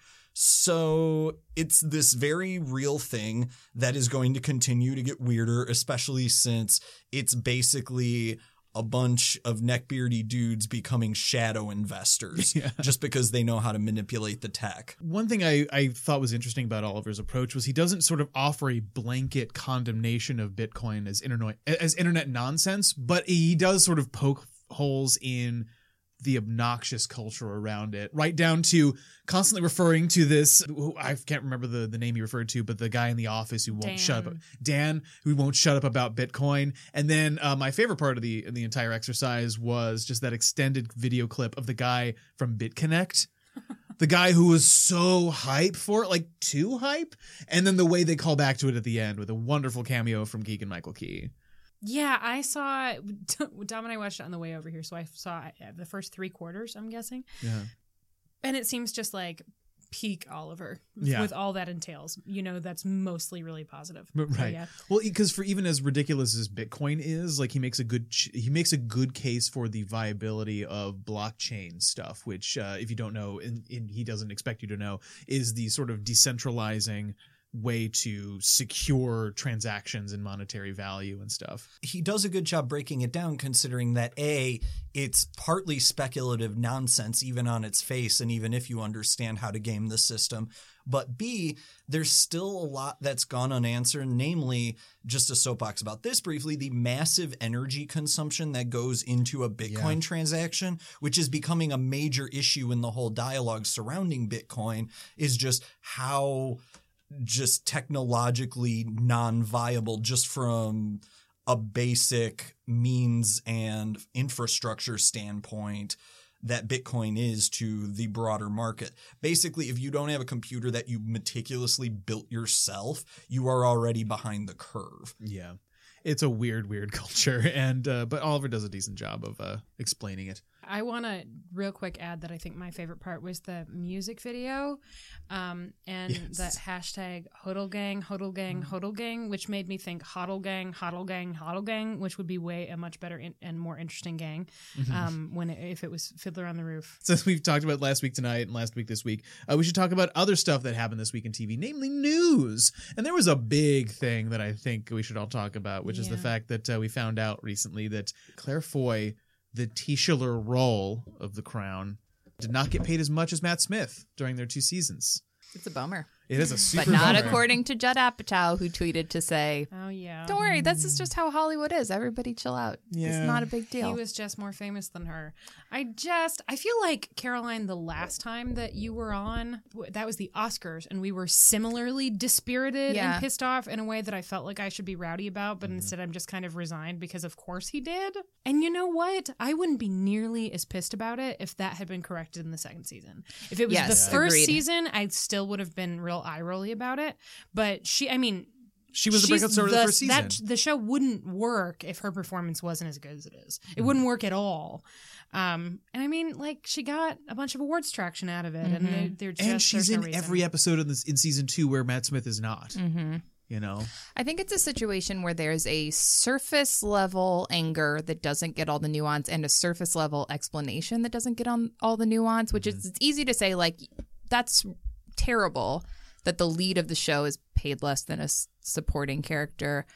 So it's this very real thing that is going to continue to get weirder, especially since it's basically a bunch of neckbeardy dudes becoming shadow investors Yeah. just because they know how to manipulate the tech. One thing I, I thought was interesting about Oliver's approach was he doesn't sort of offer a blanket condemnation of Bitcoin as internet as internet nonsense, but he does sort of poke holes in the obnoxious culture around it, right down to constantly referring to this. I can't remember the, the name he referred to, but the guy in the office who won't Dan. shut up, Dan, who won't shut up about Bitcoin. And then uh, my favorite part of the the entire exercise was just that extended video clip of the guy from BitConnect. The guy who was so hype for it, like too hype. And then the way they call back to it at the end with a wonderful cameo from Keegan-Michael Key. Yeah, I saw Dom and I watched it on the way over here, so I saw the first three quarters, I'm guessing. Yeah. And it seems just like peak Oliver Yeah. with all that entails. You know, that's mostly really positive. But So, right. yeah. Well, because for even as ridiculous as Bitcoin is, like he makes a good ch- he makes a good case for the viability of blockchain stuff, which uh, if you don't know, and, and he doesn't expect you to know, is the sort of decentralizing way to secure transactions and monetary value and stuff. He does a good job breaking it down, considering that A, it's partly speculative nonsense even on its face, and even if you understand how to game the system. But B, there's still a lot that's gone unanswered, namely, just a soapbox about this briefly, the massive energy consumption that goes into a Bitcoin Yeah. transaction, which is becoming a major issue in the whole dialogue surrounding Bitcoin, is just how just technologically non-viable just from a basic means and infrastructure standpoint that Bitcoin is to the broader market. Basically, if you don't have a computer that you meticulously built yourself, you are already behind the curve. Yeah. It's a weird, weird culture, and uh, but Oliver does a decent job of uh, explaining it. I want to real quick add that I think my favorite part was the music video um, and Yes. the hashtag Hodl Gang, Hodl Gang, Hodl Gang, which made me think Hodl Gang, Hodl Gang, Hodl Gang, which would be way a much better in- and more interesting gang um, when it, if it was Fiddler on the Roof. Since we've talked about last week tonight and last week this week, uh, we should talk about other stuff that happened this week in T V, namely news. And there was a big thing that I think we should all talk about, which is the Yeah. fact that uh, we found out recently that Claire Foy, the titular role of the Crown, did not get paid as much as Matt Smith during their two seasons. It's a bummer. It is a super But not bummer. according to Judd Apatow, who tweeted to say, Oh, yeah. don't worry, this is just how Hollywood is. Everybody chill out. Yeah. It's not a big He deal. was just more famous than her. I just, I feel like, Caroline, the last time that you were on, w- that was the Oscars, and we were similarly dispirited Yeah. and pissed off in a way that I felt like I should be rowdy about, but instead I'm just kind of resigned because of course he did. And you know what? I wouldn't be nearly as pissed about it if that had been corrected in the second season. If it was Yes, the first agreed. season, I still would have been real eye-rolly about it. But she, I mean, She was the she's breakout star of the first season. That, the show wouldn't work if her performance wasn't as good as it is. It Mm. wouldn't work at all. Um, and I mean, like, she got a bunch of awards traction out of it, and they, they're just and she's there's in no reason. every episode in, this, in season two where Matt Smith is not. Mm-hmm. You know? I think it's a situation where there's a surface level anger that doesn't get all the nuance and a surface level explanation that doesn't get on all the nuance, which is it's easy to say, like, that's terrible that the lead of the show is paid less than a s- supporting character.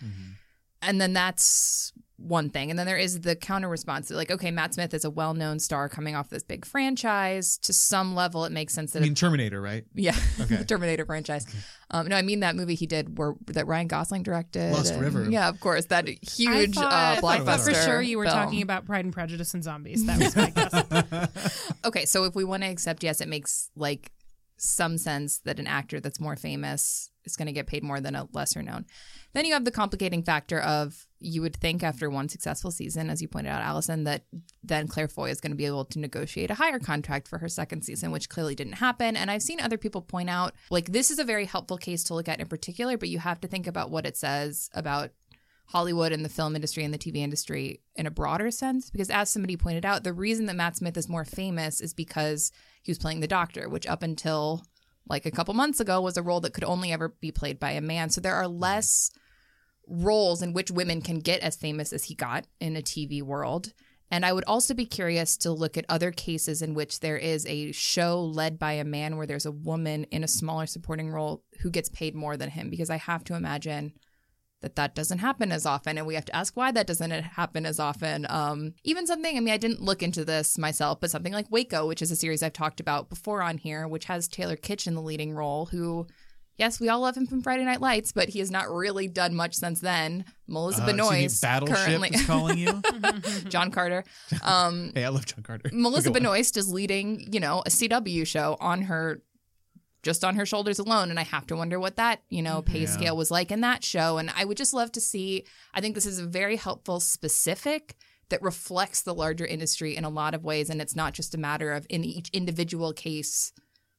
And then that's one thing. And then there is the counter response. Like, okay, Matt Smith is a well-known star coming off this big franchise. To some level, it makes sense I that mean, Terminator, right? yeah, Okay. the Terminator franchise. Um, no, I mean that movie he did where that Ryan Gosling directed. Lost and- River. Yeah, of course, that huge I thought, uh, I thought it was blockbuster. for sure you were film. talking about Pride and Prejudice and zombies. That was my guess. Okay, so if we want to accept, yes, it makes like some sense that an actor that's more famous is going to get paid more than a lesser known. Then you have the complicating factor of you would think after one successful season, as you pointed out, Allison, that then Claire Foy is going to be able to negotiate a higher contract for her second season, which clearly didn't happen. And I've seen other people point out, like, this is a very helpful case to look at in particular, but you have to think about what it says about Hollywood and the film industry and the T V industry in a broader sense. Because as somebody pointed out, the reason that Matt Smith is more famous is because he was playing the Doctor, which up until like a couple months ago was a role that could only ever be played by a man. So there are less roles in which women can get as famous as he got in a T V world. And I would also be curious to look at other cases in which there is a show led by a man where there's a woman in a smaller supporting role who gets paid more than him, because I have to imagine that that doesn't happen as often. And we have to ask why that doesn't happen as often. Um, even something, I mean, I didn't look into this myself, but something like Waco, which is a series I've talked about before on here, which has Taylor Kitsch in the leading role, who, yes, we all love him from Friday Night Lights, but he has not really done much since then. Melissa Uh, so you mean Benoist Battleship currently, is calling you. John Carter. Um, Hey, I love John Carter. Melissa Go on. Benoist is leading, you know, a C W show on her, just on her shoulders alone. And I have to wonder what that, you know, pay Yeah. scale was like in that show. And I would just love to see, I think this is a very helpful specific that reflects the larger industry in a lot of ways. And it's not just a matter of in each individual case,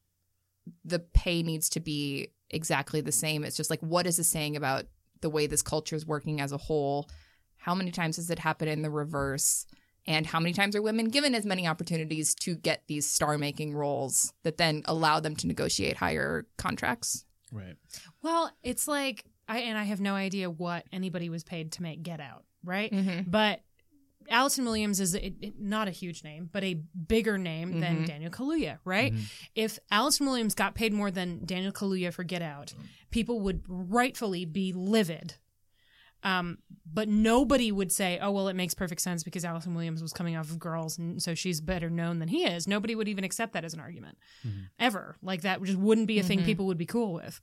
the pay needs to be exactly the same. It's just like, what is this saying about the way this culture is working as a whole? How many times has it happened in the reverse? And how many times are women given as many opportunities to get these star-making roles that then allow them to negotiate higher contracts? Right. Well, it's like, I and I have no idea what anybody was paid to make Get Out, right? Mm-hmm. But Allison Williams is a, it, not a huge name, but a bigger name Mhm. than Daniel Kaluuya, right? Mhm. If Allison Williams got paid more than Daniel Kaluuya for Get Out, people would rightfully be livid. Um, but nobody would say, oh, well, it makes perfect sense because Allison Williams was coming off of Girls, and so she's better known than he is. Nobody would even accept that as an argument, Mhm. ever. Like, that just wouldn't be a thing Mhm. people would be cool with.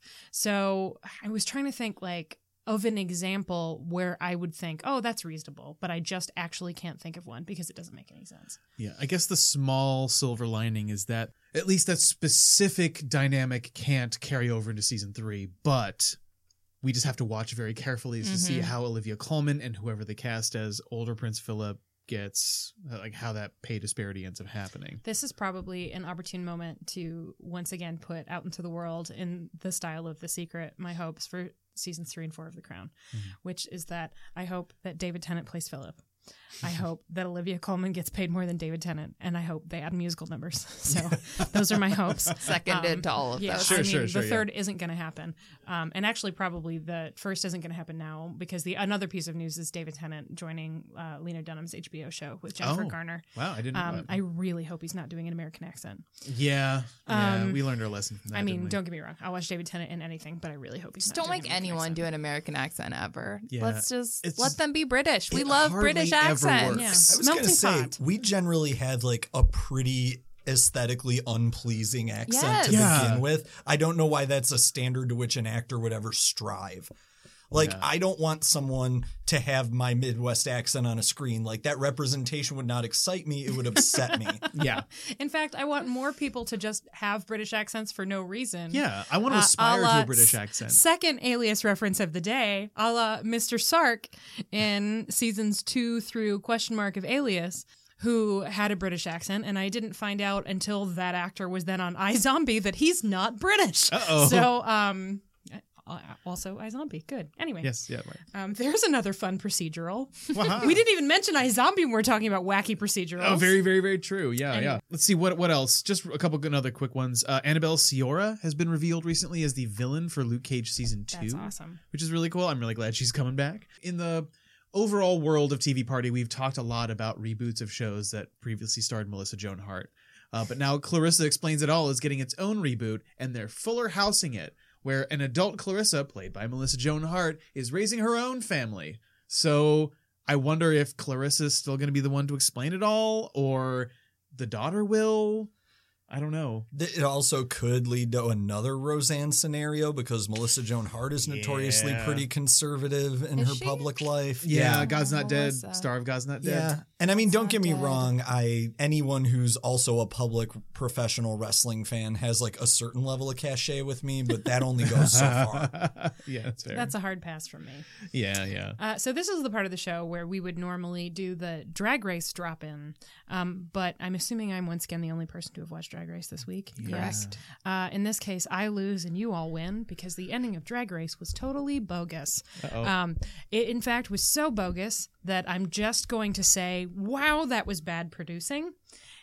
So I was trying to think, like, of an example where I would think, oh, that's reasonable, but I just actually can't think of one because it doesn't make any sense. Yeah, I guess the small silver lining is that at least that specific dynamic can't carry over into season three, but we just have to watch very carefully to see Mhm. how Olivia Colman and whoever they cast as older Prince Philip gets, uh, like how that pay disparity ends up happening. This is probably an opportune moment to once again put out into the world, in the style of The Secret, my hopes for seasons three and four of The Crown, Mhm. which is that I hope that David Tennant plays Philip. I hope that Olivia Colman gets paid more than David Tennant, and I hope they add musical numbers. So those are my hopes. Seconded Um, to all of Yeah, those. Sure, I mean, sure, sure, the yeah. third isn't going to happen, um, and actually, probably the first isn't going to happen now because the another piece of news is David Tennant joining uh, Lena Dunham's H B O show with Jennifer Oh. Garner. Wow, I didn't know Um, that. I really hope he's not doing an American accent. yeah, yeah, Um, we learned our lesson from that. I mean, didn't we? don't get me wrong. I'll watch David Tennant in anything, but I really hope he's Just not don't doing make an American anyone accent. do an American accent ever. Yeah, Let's just it's- let them be British. We it love hardly British ever accents. works. Yeah. I was going Melting to say, pot. we generally have like a pretty aesthetically unpleasing accent Yes. to Yeah. begin with. I don't know why that's a standard to which an actor would ever strive. Like, Yeah. I don't want someone to have my Midwest accent on a screen. Like, that representation would not excite me. It would upset me. Yeah, In fact, I want more people to just have British accents for no reason. yeah. I want to Uh, aspire a to la a British s- accent. Second Alias reference of the day, a la Mister Sark in seasons two through question mark of Alias, who had a British accent, and I didn't find out until that actor was then on iZombie that he's not British. Uh-oh. So, um, uh, also iZombie. Good. Anyway, Yes, yeah, right. um, there's another fun procedural. Wow. We didn't even mention iZombie when we're talking about wacky procedurals. Oh, very, very, very true. Yeah, Anyway. yeah. Let's see what what else. Just a couple good other quick ones. Uh, Annabelle Ciora has been revealed recently as the villain for Luke Cage season two, That's awesome. which is really cool. I'm really glad she's coming back. In the overall world of T V Party, we've talked a lot about reboots of shows that previously starred Melissa Joan Hart, uh, but now Clarissa Explains It All is getting its own reboot, and they're fuller housing it, where an adult Clarissa, played by Melissa Joan Hart, is raising her own family. So I wonder if Clarissa's still going to be the one to explain it all, or the daughter will. I don't know. It also could lead to another Roseanne scenario because Melissa Joan Hart is notoriously Yeah. pretty conservative in Is her she? public life. Yeah, God's Not Dead, Melissa. star of God's Not Dead. Yeah. And I mean, don't not get me dead. wrong. I anyone who's also a public professional wrestling fan has like a certain level of cachet with me, but that only goes so far. Yeah, that's fair. That's a hard pass from me. yeah, yeah. Uh, so this is the part of the show where we would normally do the Drag Race drop-in, um, but I'm assuming I'm once again the only person to have watched Drag Race this week. Correct. Uh, in this case, I lose and you all win because the ending of Drag Race was totally bogus. Uh-oh. Um, it, in fact, was so bogus that I'm just going to say, wow, that was bad producing.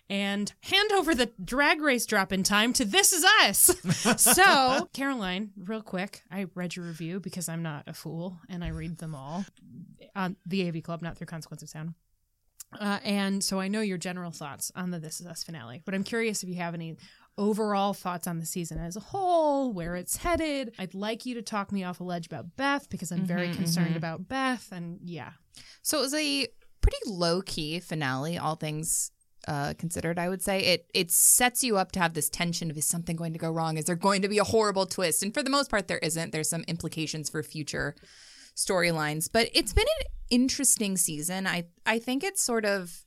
and hand over the Drag Race drop-in time to This Is Us. So, Caroline, real quick, I read your review because I'm not a fool and I read them all on the A V Club, not through Consequence of Sound. Uh, and so I know your general thoughts on the This Is Us finale, but I'm curious if you have any overall thoughts on the season as a whole, where it's headed. I'd like you to talk me off a ledge about Beth because I'm very Mm-hmm, concerned mm-hmm. about Beth. And yeah. So it was a pretty low-key finale, all things uh, considered, I would say. It it sets you up to have this tension of, is something going to go wrong? Is there going to be a horrible twist? And for the most part, there isn't. There's some implications for future storylines. But it's been an interesting season. I I think it's sort of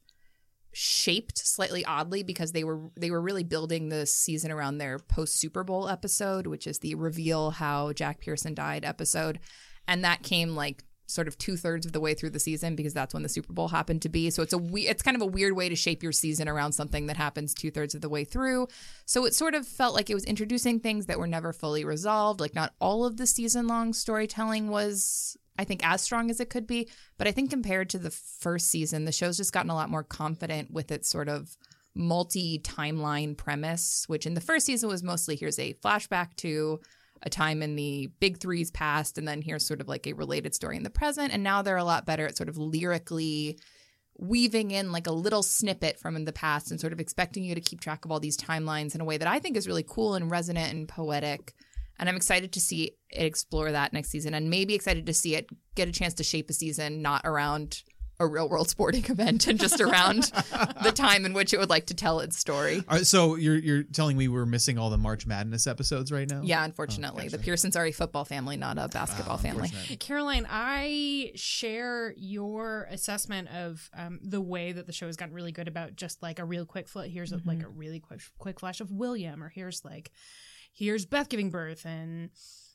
shaped slightly oddly because they were they were really building the season around their post Super Bowl episode, which is the reveal how Jack Pearson died episode, and that came like sort of two thirds of the way through the season because that's when the Super Bowl happened to be. So it's a we- it's kind of a weird way to shape your season around something that happens two thirds of the way through. So it sort of felt like it was introducing things that were never fully resolved. Like not all of the season long storytelling was, I think, as strong as it could be. But I think compared to the first season, the show's just gotten a lot more confident with its sort of multi-timeline premise, which in the first season was mostly here's a flashback to a time in the big three's past, and then here's sort of like a related story in the present. And now they're a lot better at sort of lyrically weaving in like a little snippet from the past and sort of expecting you to keep track of all these timelines in a way that I think is really cool and resonant and poetic. And I'm excited to see it explore that next season, and maybe excited to see it get a chance to shape a season not around a real world sporting event and just around the time in which it would like to tell its story. All right, so you're you're telling me we're missing all the March Madness episodes right now? Yeah, unfortunately. Oh, gotcha. The Pearsons are a football family, not a basketball Oh, family. unfortunate. Caroline, I share your assessment of um, the way that the show has gotten really good about just like a real quick fl- here's a, Mm-hmm. like a really quick quick flash of William, or here's like here's Beth giving birth, and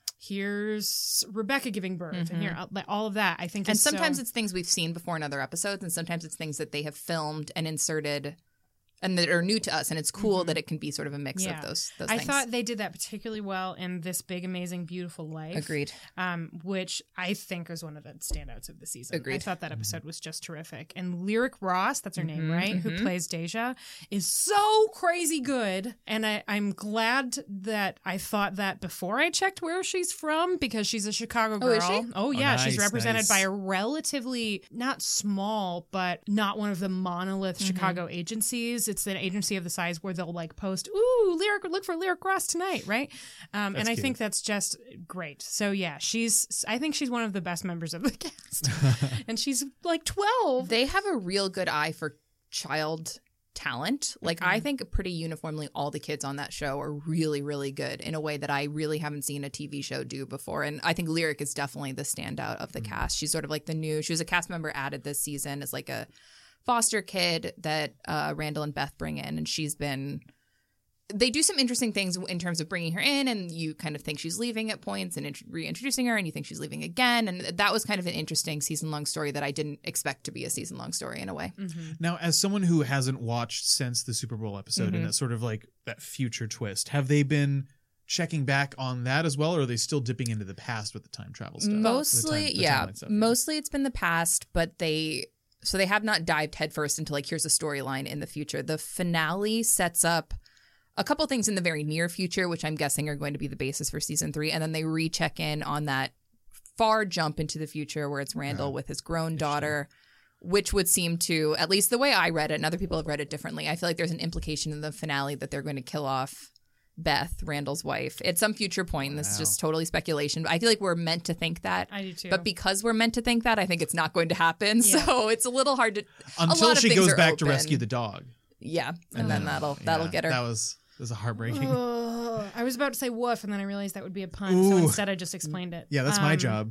here's Rebecca giving birth, Mm-hmm. and here like, all of that I think And is sometimes so, it's things we've seen before in other episodes, and sometimes it's things that they have filmed and inserted and that are new to us. And it's cool Mm-hmm. that it can be sort of a mix Yeah. of those, those I things. thought they did that particularly well in This Big Amazing Beautiful Life. Agreed. Um, which I think was one of the standouts of the season. Agreed. I thought that episode was just terrific. And Lyric Ross, that's her name, right? Who plays Deja, is so crazy good. And I, I'm glad that I thought that before I checked where she's from, because she's a Chicago girl. Oh, is she? Oh, yeah. she's nice, represented nice. by a relatively not small, but not one of the monolith Chicago agencies. It's an agency of the size where they'll like post, ooh, Lyric, look for Lyric Ross tonight, right? Um, and That's I cute. think that's just great. So yeah, she's, I think she's one of the best members of the cast. And she's like twelve. They have a real good eye for child talent. Like, I think pretty uniformly all the kids on that show are really, really good in a way that I really haven't seen a T V show do before. And I think Lyric is definitely the standout of the cast. She's sort of like the new, she was a cast member added this season as like a foster kid that uh, Randall and Beth bring in. And she's been, they do some interesting things in terms of bringing her in, and you kind of think she's leaving at points and int- reintroducing her, and you think she's leaving again. And that was kind of an interesting season-long story that I didn't expect to be a season-long story in a way. Now, as someone who hasn't watched since the Super Bowl episode Mm-hmm. and that sort of like that future twist, have they been checking back on that as well, or are they still dipping into the past with the time travel stuff? Mostly, The time- the yeah. timeline stuff, Mostly it's been the past, but they so they have not dived headfirst into like here's a storyline in the future. The finale sets up a couple things in the very near future, which I'm guessing are going to be the basis for season three, and then they recheck in on that far jump into the future where it's Randall with his grown daughter, which would seem to, at least the way I read it, and other people have read it differently, I feel like there's an implication in the finale that they're going to kill off Beth, Randall's wife, at some future point. And this is just totally speculation. I feel like we're meant to think that. I do too. But because we're meant to think that, I think it's not going to happen. Yeah. So it's a little hard to. a Until lot of she things goes are back to open. rescue the dog. Yeah, and then that'll that'll Yeah, get her. That was that was a heartbreaking. Ugh, I was about to say woof, and then I realized that would be a pun. So Ooh. instead, I just explained it. Yeah, that's my Um, job.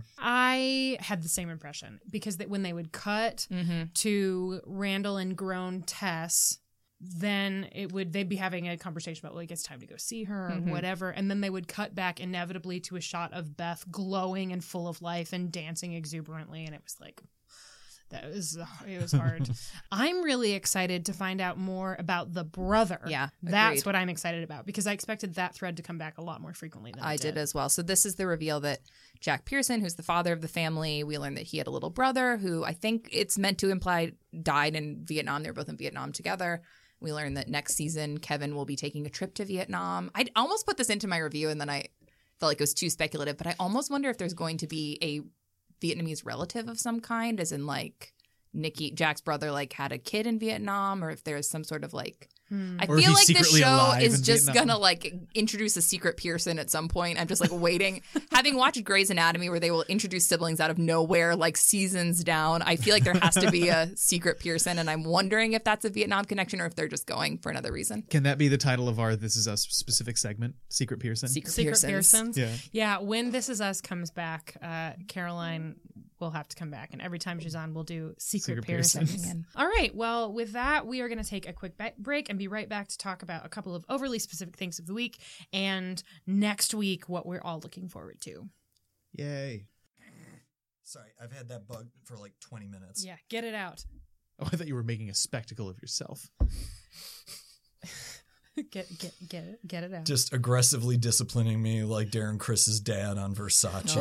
I had the same impression because that when they would cut Mm-hmm. to Randall and grown Tess, then it would they'd be having a conversation about like it's time to go see her or Mm-hmm. whatever, and then they would cut back inevitably to a shot of Beth glowing and full of life and dancing exuberantly, and it was like. That was it was hard. I'm really excited to find out more about the brother. Yeah, that's agreed. what I'm excited about because I expected that thread to come back a lot more frequently than I it did as well. So this is the reveal that Jack Pearson, who's the father of the family, we learned that he had a little brother who I think it's meant to imply died in Vietnam. They were both in Vietnam together. We learn that next season, Kevin will be taking a trip to Vietnam. I almost put this into my review and then I felt like it was too speculative, but I almost wonder if there's going to be a Vietnamese relative of some kind, as in like Nikki, Jack's brother, like had a kid in Vietnam, or if there's some sort of like, Hmm. I Or if feel he's like the secretly show alive is in just Vietnam. gonna like introduce a secret Pearson at some point. I'm just like waiting. Having watched Grey's Anatomy, where they will introduce siblings out of nowhere, like seasons down, I feel like there has to be a secret Pearson, and I'm wondering if that's a Vietnam connection or if they're just going for another reason. Can that be the title of our This Is Us specific segment? Secret Pearson? Secret, Secret Pearsons. Pearsons. Yeah. Yeah, when This Is Us comes back, uh, Caroline will have to come back. And every time she's on, we'll do Secret, Secret Pearsons. Pearsons. All right. Well, with that, we are going to take a quick ba- break and be right back to talk about a couple of overly specific things of the week. And next week, what we're all looking forward to. Yay. Sorry, I've had that bug for like twenty minutes. Yeah, get it out. Oh, I thought you were making a spectacle of yourself. get get get it get it out. Just aggressively disciplining me like Darren Chris's dad on Versace.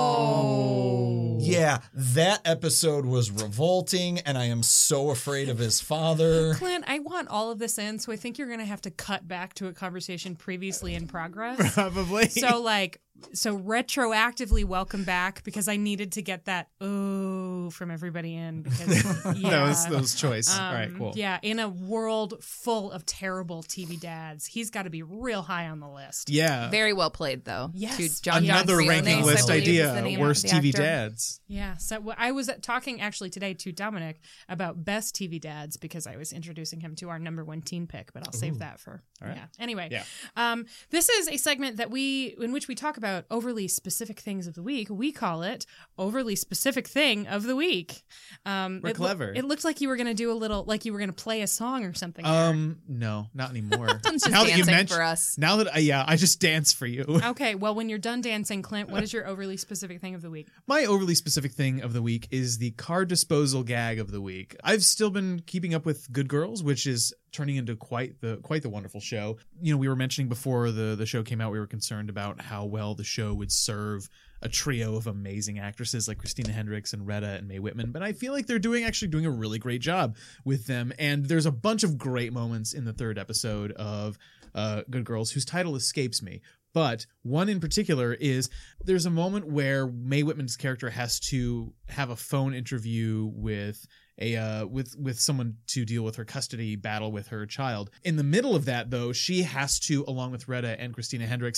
Oh. Yeah, that episode was revolting, and I am so afraid of his father. Clint, I want all of this in, so I think you're going to have to cut back to a conversation previously in progress. Probably. So, like, so retroactively welcome back, because I needed to get that oh from everybody in. Because, yeah. that was that was choice. Um, All right, cool. Yeah, in a world full of terrible T V dads, he's got to be real high on the list. Yeah. Very well played, though. Yes. To John Another John ranking Briones, I list believe is the idea. name of Worst the T V actor. dads. Yeah, so w- I was talking actually today to Dominic about best T V dads, because I was introducing him to our number one teen pick, but I'll save that for All right. yeah. Anyway, Yeah. um, this is a segment that we in which we talk about overly specific things of the week. We call it overly specific thing of the week. Um, We're it loo- clever. it looked like you were going to do a little, like you were going to play a song or something. there. Um, no, not anymore. It's just now that you dancing mention, for us. now that I, yeah, I just dance for you. Okay, well, when you're done dancing, Clint, what is your overly specific thing of the week? My overly specific thing of the week is the car disposal gag of the week. I've still been keeping up with Good Girls, which is turning into quite the quite the wonderful show. You know, we were mentioning before the the show came out, we were concerned about how well the show would serve a trio of amazing actresses like Christina Hendricks and Retta and Mae Whitman, but I feel like they're doing actually doing a really great job with them. And there's a bunch of great moments in the third episode of uh, Good Girls whose title escapes me. But one in particular is there's a moment where Mae Whitman's character has to have a phone interview with a uh, with with someone to deal with her custody battle with her child. In the middle of that, though, she has to, along with Retta and Christina Hendricks,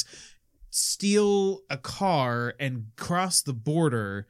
steal a car and cross the border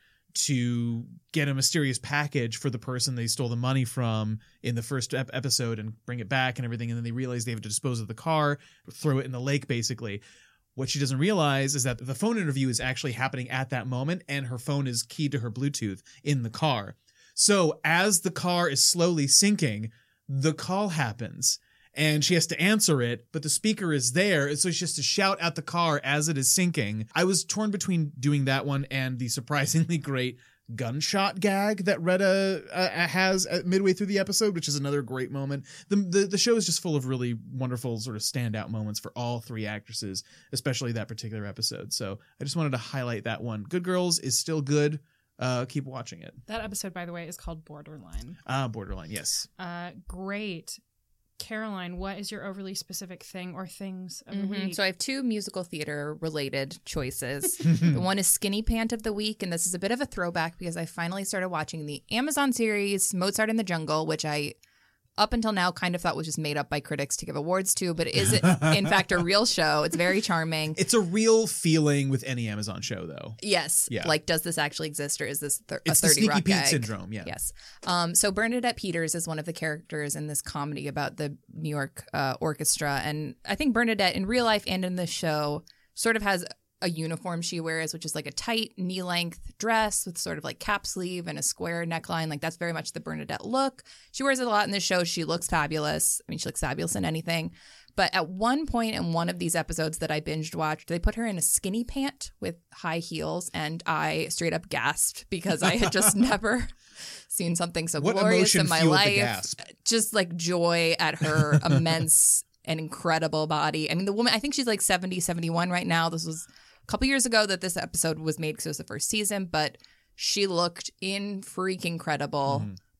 to get a mysterious package for the person they stole the money from in the first ep- episode and bring it back and everything. And then they realize they have to dispose of the car, throw it in the lake, basically. What she doesn't realize is that the phone interview is actually happening at that moment, and her phone is keyed to her Bluetooth in the car. So as the car is slowly sinking, the call happens. And she has to answer it, but the speaker is there, so she has to shout at the car as it is sinking. I was torn between doing that one and the surprisingly great gunshot gag that Retta uh, has at midway through the episode, which is another great moment. The, the the show is just full of really wonderful sort of standout moments for all three actresses, especially that particular episode. So I just wanted to highlight that one. Good Girls is still good. Uh, keep watching it. That episode, by the way, is called Borderline. Ah, Borderline, yes. Uh, great. Caroline, what is your overly specific thing or things of the Mhm. week? So I have two musical theater related choices. The one is Skinny Pant of the Week, and this is a bit of a throwback because I finally started watching the Amazon series Mozart in the Jungle, which I up until now kind of thought was just made up by critics to give awards to, but it is in fact a real show. It's very charming. It's a real feeling with any Amazon show, though. Yes. Yeah. Like, does this actually exist, or is this th- a It's the thirty Sneaky Rock Pete gag? syndrome, yeah. Yes. Um, so Bernadette Peters is one of the characters in this comedy about the New York uh, Orchestra, and I think Bernadette in real life and in the show sort of has a uniform she wears, which is like a tight knee-length dress with sort of like cap sleeve and a square neckline. Like, that's very much the Bernadette look. She wears it a lot in the show. She looks fabulous. I mean, she looks fabulous in anything. But at one point in one of these episodes that I binged watched, they put her in a skinny pant with high heels, and I straight up gasped because I had just never seen something so What glorious emotion in my fueled the life. gasp? Just like joy at her immense and incredible body. I mean, the woman, I think she's like seventy, seventy-one right now. This was a couple years ago that this episode was made because it was the first season, but she looked in freaking incredible. Mm-hmm.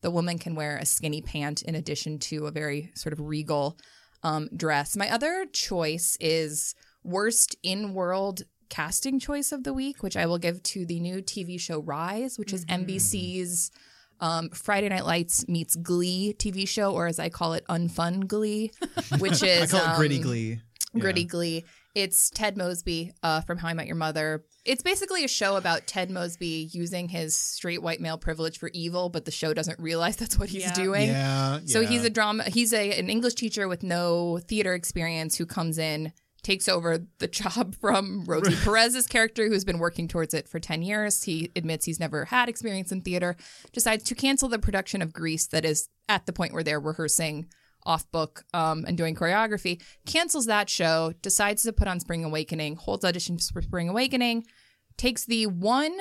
the woman can wear a skinny pant in addition to a very sort of regal um, dress. My other choice is worst in-world casting choice of the week, which I will give to the new T V show Rise, which is mm-hmm. N B C's um, Friday Night Lights meets Glee T V show, or as I call it, Unfun Glee, which is I call it um, Gritty Glee. Gritty Yeah. Glee. It's Ted Mosby uh, from How I Met Your Mother. It's basically a show about Ted Mosby using his straight white male privilege for evil, but the show doesn't realize that's what he's Yeah. doing. Yeah, So yeah. he's a drama. He's a an English teacher with no theater experience who comes in, takes over the job from Rosie Perez's character, who's been working towards it for ten years. He admits he's never had experience in theater, decides to cancel the production of Grease that is at the point where they're rehearsing off book um, and doing choreography, cancels that show, decides to put on Spring Awakening, holds auditions for Spring Awakening, takes the one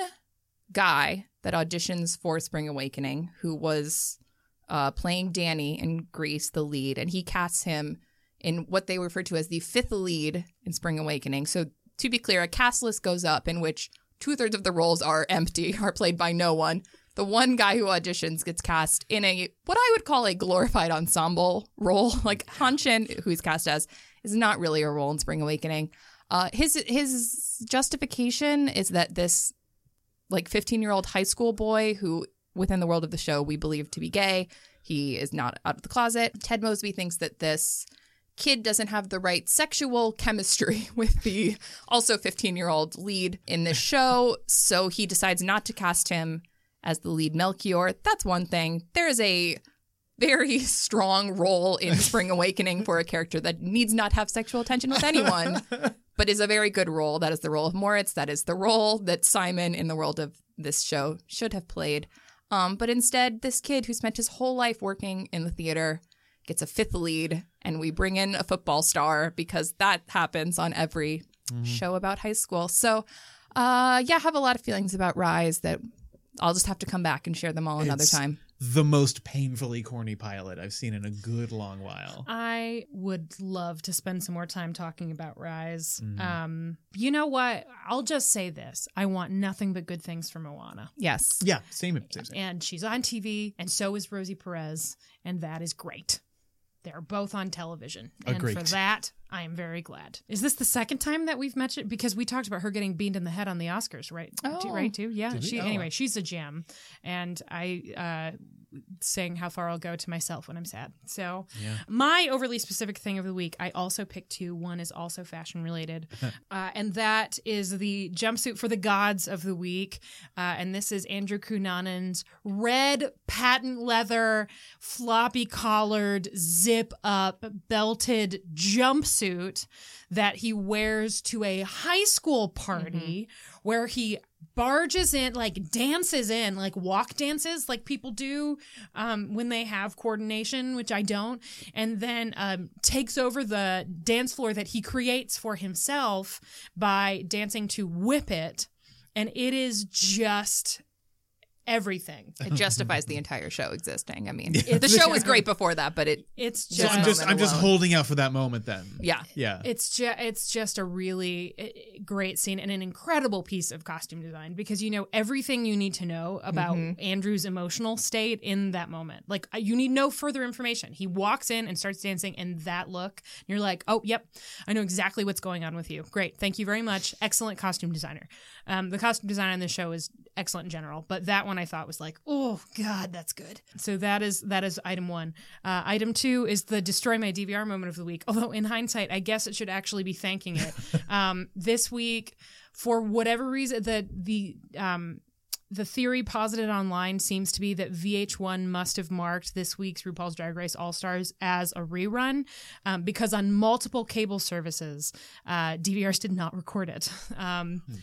guy that auditions for Spring Awakening, who was uh, playing Danny in Grease, the lead, and he casts him in what they refer to as the fifth lead in Spring Awakening. So to be clear, a cast list goes up in which two-thirds of the roles are empty, are played by no one. The one guy who auditions gets cast in a, what I would call a glorified ensemble role. Like Han Shin, who he's cast as, is not really a role in Spring Awakening. Uh, his his justification is that this like fifteen-year-old high school boy who, within the world of the show, we believe to be gay, he is not out of the closet. Ted Mosby thinks that this kid doesn't have the right sexual chemistry with the also fifteen-year-old lead in this show, so he decides not to cast him as the lead Melchior. That's one thing. There is a very strong role in Spring Awakening for a character that needs not have sexual attention with anyone, but is a very good role. That is the role of Moritz. That is the role that Simon in the world of this show should have played. Um, but instead, this kid who spent his whole life working in the theater gets a fifth lead, and we bring in a football star because that happens on every mm-hmm. show about high school. So, uh, yeah, I have a lot of feelings about Rise that I'll just have to come back and share them all another It's time. The most painfully corny pilot I've seen in a good long while. I would love to spend some more time talking about Rise. Mm. Um, you know what? I'll just say this. I want nothing but good things for Moana. Yes. Yeah, same. same, same. And she's on T V, and so is Rosie Perez, and that is great. They're both on television. Agreed. And for that, I am very glad. Is this the second time that we've mentioned? Because we talked about her getting beamed in the head on the Oscars, right? Oh. Too, right, too? Yeah. Did we? She, Oh. Anyway, she's a gem. And I uh, sang How Far I'll Go to myself when I'm sad. So Yeah. my overly specific thing of the week, I also picked two. One is also fashion related. uh, and that is the jumpsuit for the gods of the week. Uh, and this is Andrew Cunanan's red patent leather, floppy collared, zip up, belted jumpsuit that he wears to a high school party mm-hmm. where he barges in, like dances in, like walk dances, like people do um, when they have coordination, which I don't, and then um, takes over the dance floor that he creates for himself by dancing to Whip It. And it is just everything. It justifies the entire show existing. I mean, Yeah. the show was great before that, but it It's So just, I'm just, moment I'm just alone. holding out for that moment then. yeah. Yeah. It's just it's just a really uh, great scene and an incredible piece of costume design because you know everything you need to know about Mm-hmm. Andrew's emotional state in that moment. Like uh, you need no further information. He walks in and starts dancing, and that look, you're like, oh, yep, I know exactly what's going on with you. Great, thank you very much. Excellent costume designer. Um, the costume design on this show is excellent in general, but that one I thought was like, oh God, that's good. So that is that is item one. Uh, item two is the destroy my D V R moment of the week. Although in hindsight, I guess it should actually be thanking it. um, this week, for whatever reason, the the um, the theory posited online seems to be that V H one must have marked this week's RuPaul's Drag Race All Stars as a rerun um, because on multiple cable services, uh, D V Rs did not record it. Um, hmm.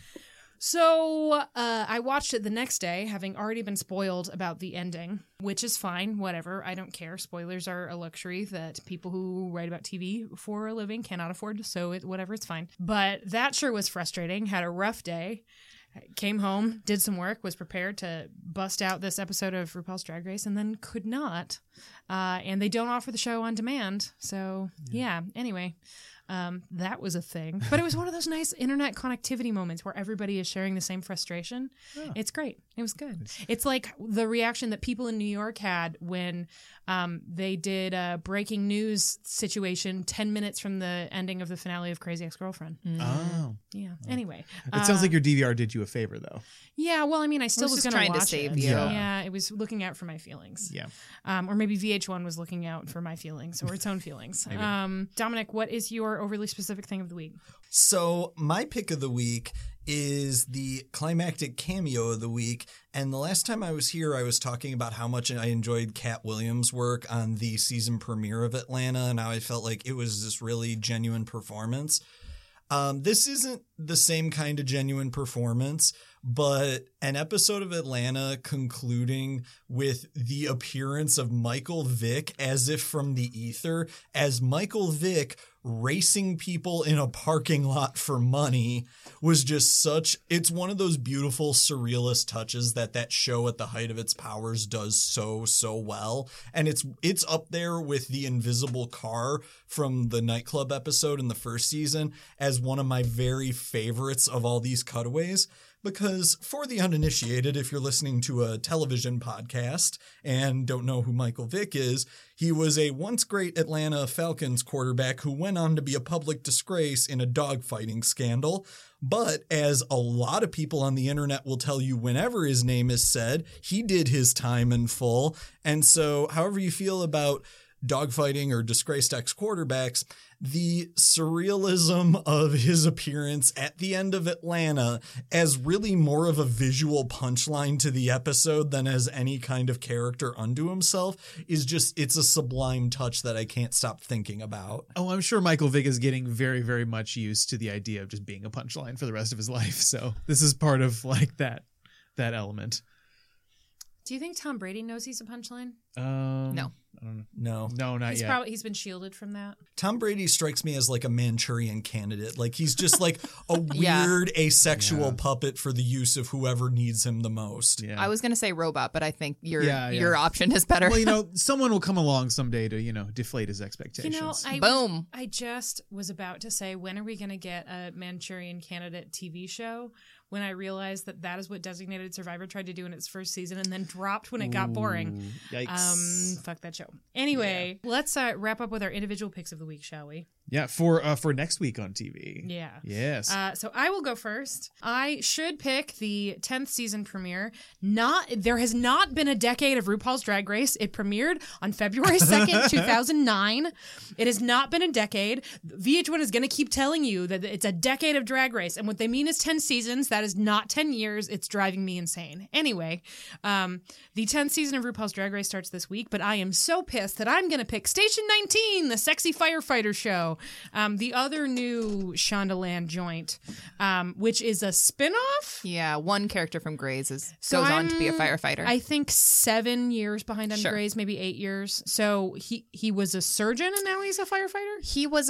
So uh, I watched it the next day, having already been spoiled about the ending, which is fine, whatever. I don't care. Spoilers are a luxury that people who write about T V for a living cannot afford, so it, whatever, it's fine. But that sure was frustrating. Had a rough day. Came home, did some work, was prepared to bust out this episode of RuPaul's Drag Race, and then could not uh, and they don't offer the show on demand. So yeah, anyway. Um, that was a thing, but it was one of those nice internet connectivity moments where everybody is sharing the same frustration. Yeah. It's great. It was good. It's like the reaction that people in New York had when um, they did a breaking news situation ten minutes from the ending of the finale of Crazy Ex-Girlfriend. Oh. Yeah. Anyway. It sounds like your D V R did you a favor, though. Yeah, well, I mean, I still was was, just going trying to watch save it. you. Yeah. Yeah, it was looking out for my feelings. Yeah. Um, or maybe V H one was looking out for my feelings or its own feelings. um, Dominic, what is your overly specific thing of the week? So my pick of the week is the climactic cameo of the week. And the last time I was here, I was talking about how much I enjoyed Cat Williams' work on the season premiere of Atlanta and how I felt like it was this really genuine performance. Um, this isn't the same kind of genuine performance, but an episode of Atlanta concluding with the appearance of Michael Vick as if from the ether, as Michael Vick racing people in a parking lot for money was just such, it's one of those beautiful surrealist touches that that show at the height of its powers does so, so well. And it's, it's up there with the invisible car from the nightclub episode in the first season as one of my very favorites of all these cutaways. Because for the uninitiated, if you're listening to a television podcast and don't know who Michael Vick is, he was a once great Atlanta Falcons quarterback who went on to be a public disgrace in a dogfighting scandal. But as a lot of people on the internet will tell you whenever his name is said, he did his time in full. And so however you feel about dogfighting or disgraced ex-quarterbacks, the surrealism of his appearance at the end of Atlanta as really more of a visual punchline to the episode than as any kind of character unto himself is just, it's a sublime touch that I can't stop thinking about. Oh, I'm sure Michael Vick is getting very, very much used to the idea of just being a punchline for the rest of his life. So this is part of like that, that element. Do you think Tom Brady knows he's a punchline? Um, No. I don't know. No. No, not He's yet. probably he's been shielded from that. Tom Brady strikes me as like a Manchurian candidate. Like he's just like a Yeah. weird asexual Yeah. puppet for the use of whoever needs him the most. Yeah. I was going to say robot, but I think your Yeah, yeah. your option is better. Well, you know, someone will come along someday to, you know, deflate his You expectations. know, I Boom. I just was about to say, when are we going to get a Manchurian Candidate T V show? When I realized that that is what Designated Survivor tried to do in its first season and then dropped when it got boring. Ooh, yikes. Um, fuck that show. Anyway, let's uh, wrap up with our individual picks of the week, shall we? yeah, for uh, for next week on T V. Yeah. Yes. Uh, so I will go first. I should pick the tenth season premiere. Not there has not been a decade of RuPaul's Drag Race. It premiered on February second, two thousand nine. It has not been a decade. V H one is going to keep telling you that it's a decade of Drag Race, and what they mean is ten seasons. That is not ten years. It's driving me insane. Anyway, um, the tenth season of RuPaul's Drag Race starts this week, but I am so pissed that I'm going to pick Station nineteen, the sexy firefighter show. Um, the other new Shondaland joint, um, which is a spinoff. Yeah, one character from Grey's is So goes on to be a I'm- firefighter. I think seven years behind on Sure. Grey's, maybe eight years. So he he was a surgeon and now he's a firefighter. He was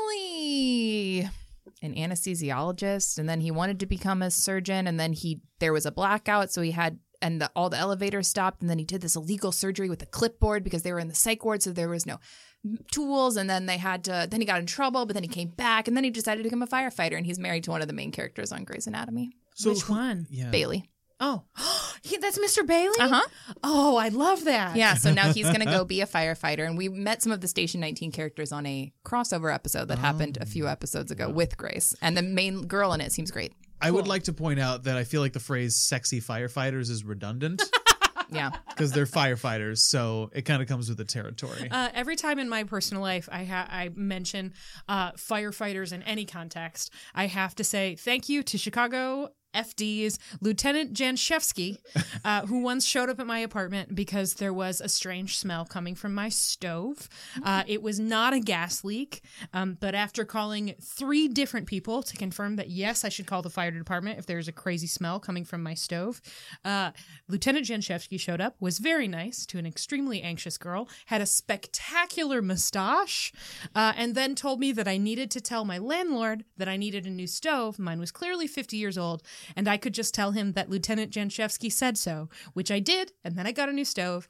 originally an anesthesiologist, and then he wanted to become a surgeon, and then he there was a blackout, so he had and the, all the elevators stopped, and then he did this illegal surgery with a clipboard because they were in the psych ward, so there was no tools, and then they had to then he got in trouble, but then he came back, and then he decided to become a firefighter, and he's married to one of the main characters on Grey's Anatomy, so Which one? Yeah. Bailey. Oh, he, that's Mister Bailey. Uh huh. Oh, I love that. Yeah, so now he's going to go be a firefighter. And we met some of the Station nineteen characters on a crossover episode that happened a few episodes ago with Grace. And the main girl in it seems great. I would like to point out that I feel like the phrase sexy firefighters is redundant Yeah. because they're firefighters. So it kind of comes with the territory. Uh, every time in my personal life I ha- I mention uh, firefighters in any context, I have to say thank you to Chicago F D's Lieutenant Janshevsky, uh, who once showed up at my apartment because there was a strange smell coming from my stove. Uh, it was not a gas leak, um, but after calling three different people to confirm that, yes, I should call the fire department if there's a crazy smell coming from my stove, uh, Lieutenant Janshevsky showed up, was very nice to an extremely anxious girl, had a spectacular mustache, uh, and then told me that I needed to tell my landlord that I needed a new stove. Mine was clearly fifty years old. And I could just tell him that Lieutenant Janshevsky said so, which I did, and then I got a new stove.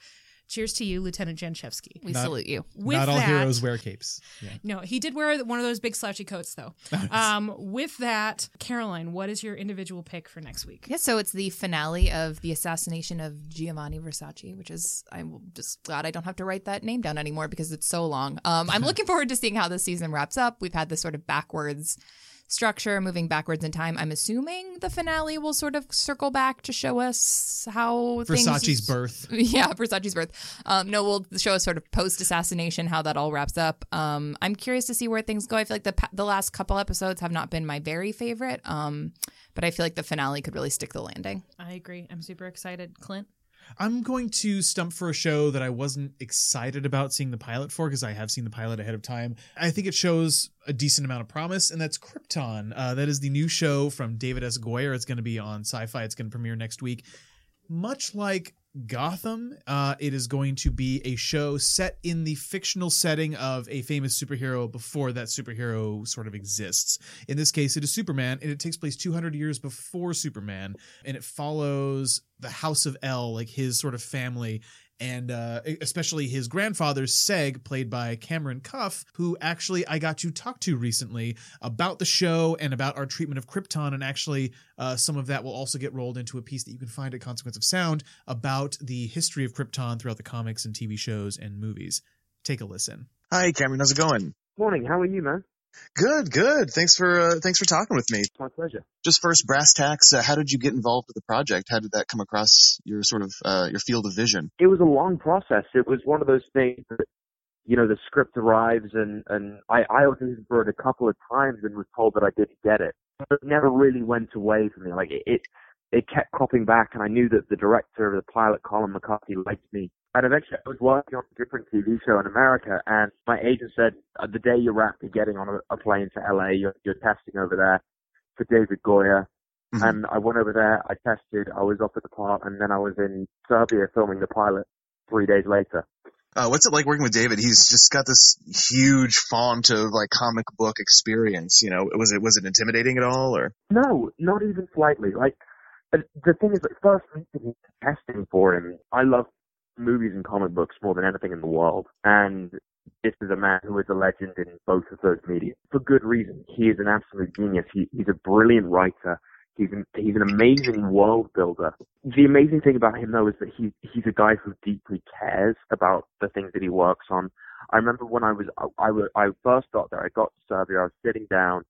Cheers to you, Lieutenant Janchevsky. We Not- salute you. With Not all that, heroes wear capes. Yeah. No, he did wear one of those big slouchy coats, though. Um, with that, Caroline, what is your individual pick for next week? Yeah, so it's the finale of the assassination of Giovanni Versace, which is, I'm just glad I don't have to write that name down anymore because it's so long. Um, I'm looking forward to seeing how this season wraps up. We've had this sort of backwards structure, moving backwards in time. I'm assuming the finale will sort of circle back to show us how Versace's things... birth. Yeah, Versace's birth. Um, no, we'll show us sort of post-assassination, how that all wraps up. Um, I'm curious to see where things go. I feel like the pa- the last couple episodes have not been my very favorite, um, but I feel like the finale could really stick the landing. I agree. I'm super excited. Clint? I'm going to stump for a show that I wasn't excited about seeing the pilot for because I have seen the pilot ahead of time. I think it shows a decent amount of promise, and that's Krypton. Uh, that is the new show from David S. Goyer. It's going to be on Sci-Fi. It's going to premiere next week. Much like Gotham, uh, it is going to be a show set in the fictional setting of a famous superhero before that superhero sort of exists. In this case, it is Superman, and it takes place two hundred years before Superman, and it follows the House of El, like his sort of family, and uh, especially his grandfather, Seg, played by Cameron Cuff, who actually I got to talk to recently about the show and about our treatment of Krypton, and actually uh, some of that will also get rolled into a piece that you can find at Consequence of Sound about the history of Krypton throughout the comics and T V shows and movies. Take a listen. Hi, Cameron. How's it going? Morning. How are you, man? Good, good. Thanks for uh, thanks for talking with me. It's my pleasure. Just first, brass tacks. Uh, how did you get involved with the project? How did that come across your sort of uh, your field of vision? It was a long process. It was one of those things that, you know, the script arrives and, and I, I auditioned for it a couple of times and was told that I didn't get it. It never really went away from me. Like it, it, it kept cropping back, and I knew that the director of the pilot, Colin McCarthy, liked me. And eventually I was working on a different T V show in America, and my agent said, uh, the day you wrap, you're getting on a, a plane to L A, you're, you're testing over there for David Goyer. Mm-hmm. And I went over there, I tested, I was up at the part, and then I was in Serbia filming the pilot three days later. Uh, what's it like working with David? He's just got this huge font of like comic book experience. You know, was it was it intimidating at all, or? No, not even slightly. Like the thing is, like, first meeting testing for him, I love movies and comic books more than anything in the world, and this is a man who is a legend in both of those media for good reason. He is an absolute genius. He, he's a brilliant writer. He's an, he's an amazing world builder. The amazing thing about him, though, is that he, he's a guy who deeply cares about the things that he works on. I remember when I was, I, I, I first got there, I got to Serbia, I was sitting down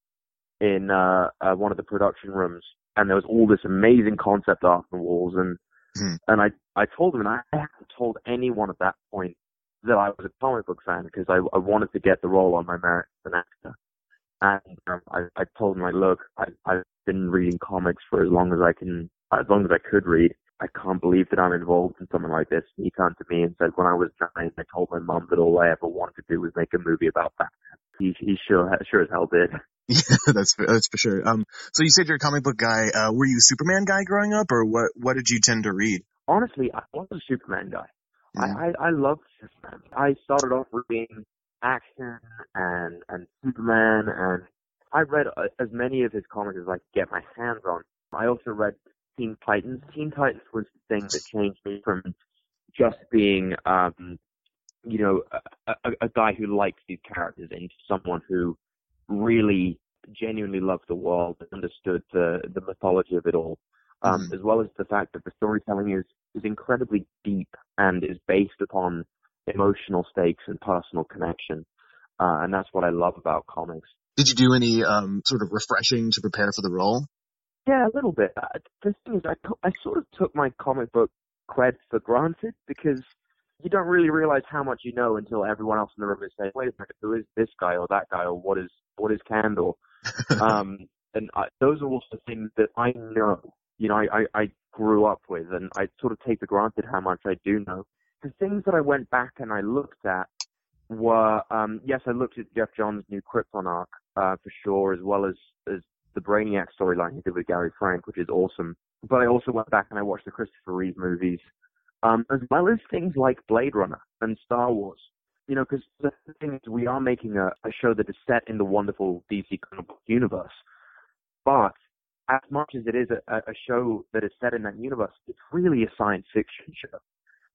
in uh, uh, one of the production rooms, and there was all this amazing concept art on the walls, and mm. and I, I told him, and I hadn't told anyone at that point that I was a comic book fan, because I, I wanted to get the role on my merit as an actor. And um, I, I told him, like, look, I, I've been reading comics for as long as I can, as long as I could read. I can't believe that I'm involved in something like this. And he turned to me and said, when I was nine, I told my mum that all I ever wanted to do was make a movie about Batman. He, he sure, sure as hell did. Yeah, that's that's for sure. Um, so you said you're a comic book guy. Uh, were you a Superman guy growing up, or what? What did you tend to read? Honestly, I was a Superman guy. Mm. I, I I loved Superman. I started off reading action and and Superman, and I read as many of his comics as I could get my hands on. I also read Teen Titans. Teen Titans was the thing that changed me from just being, um, you know, a, a, a guy who liked these characters into someone who really genuinely loved the world and understood the the mythology of it all, um, mm-hmm. as well as the fact that the storytelling is is incredibly deep and is based upon emotional stakes and personal connection, uh, and that's what I love about comics. Did you do any um, sort of refreshing to prepare for the role? Yeah, a little bit. Uh, the thing is, I, I sort of took my comic book cred for granted, because you don't really realize how much you know until everyone else in the room is saying, wait a minute, who is this guy or that guy, or what is what is Candle? um, and I, those are also things that I know, you know, I, I, I grew up with, and I sort of take for granted how much I do know. The things that I went back and I looked at were, um, yes, I looked at Jeff Johns' new Krypton arc, uh, for sure, as well as, as the Brainiac storyline he did with Gary Frank, which is awesome. But I also went back and I watched the Christopher Reeve movies, um, as well as things like Blade Runner and Star Wars. You know, because the thing is, we are making a, a show that is set in the wonderful D C comic book universe. But as much as it is a, a show that is set in that universe, it's really a science fiction show.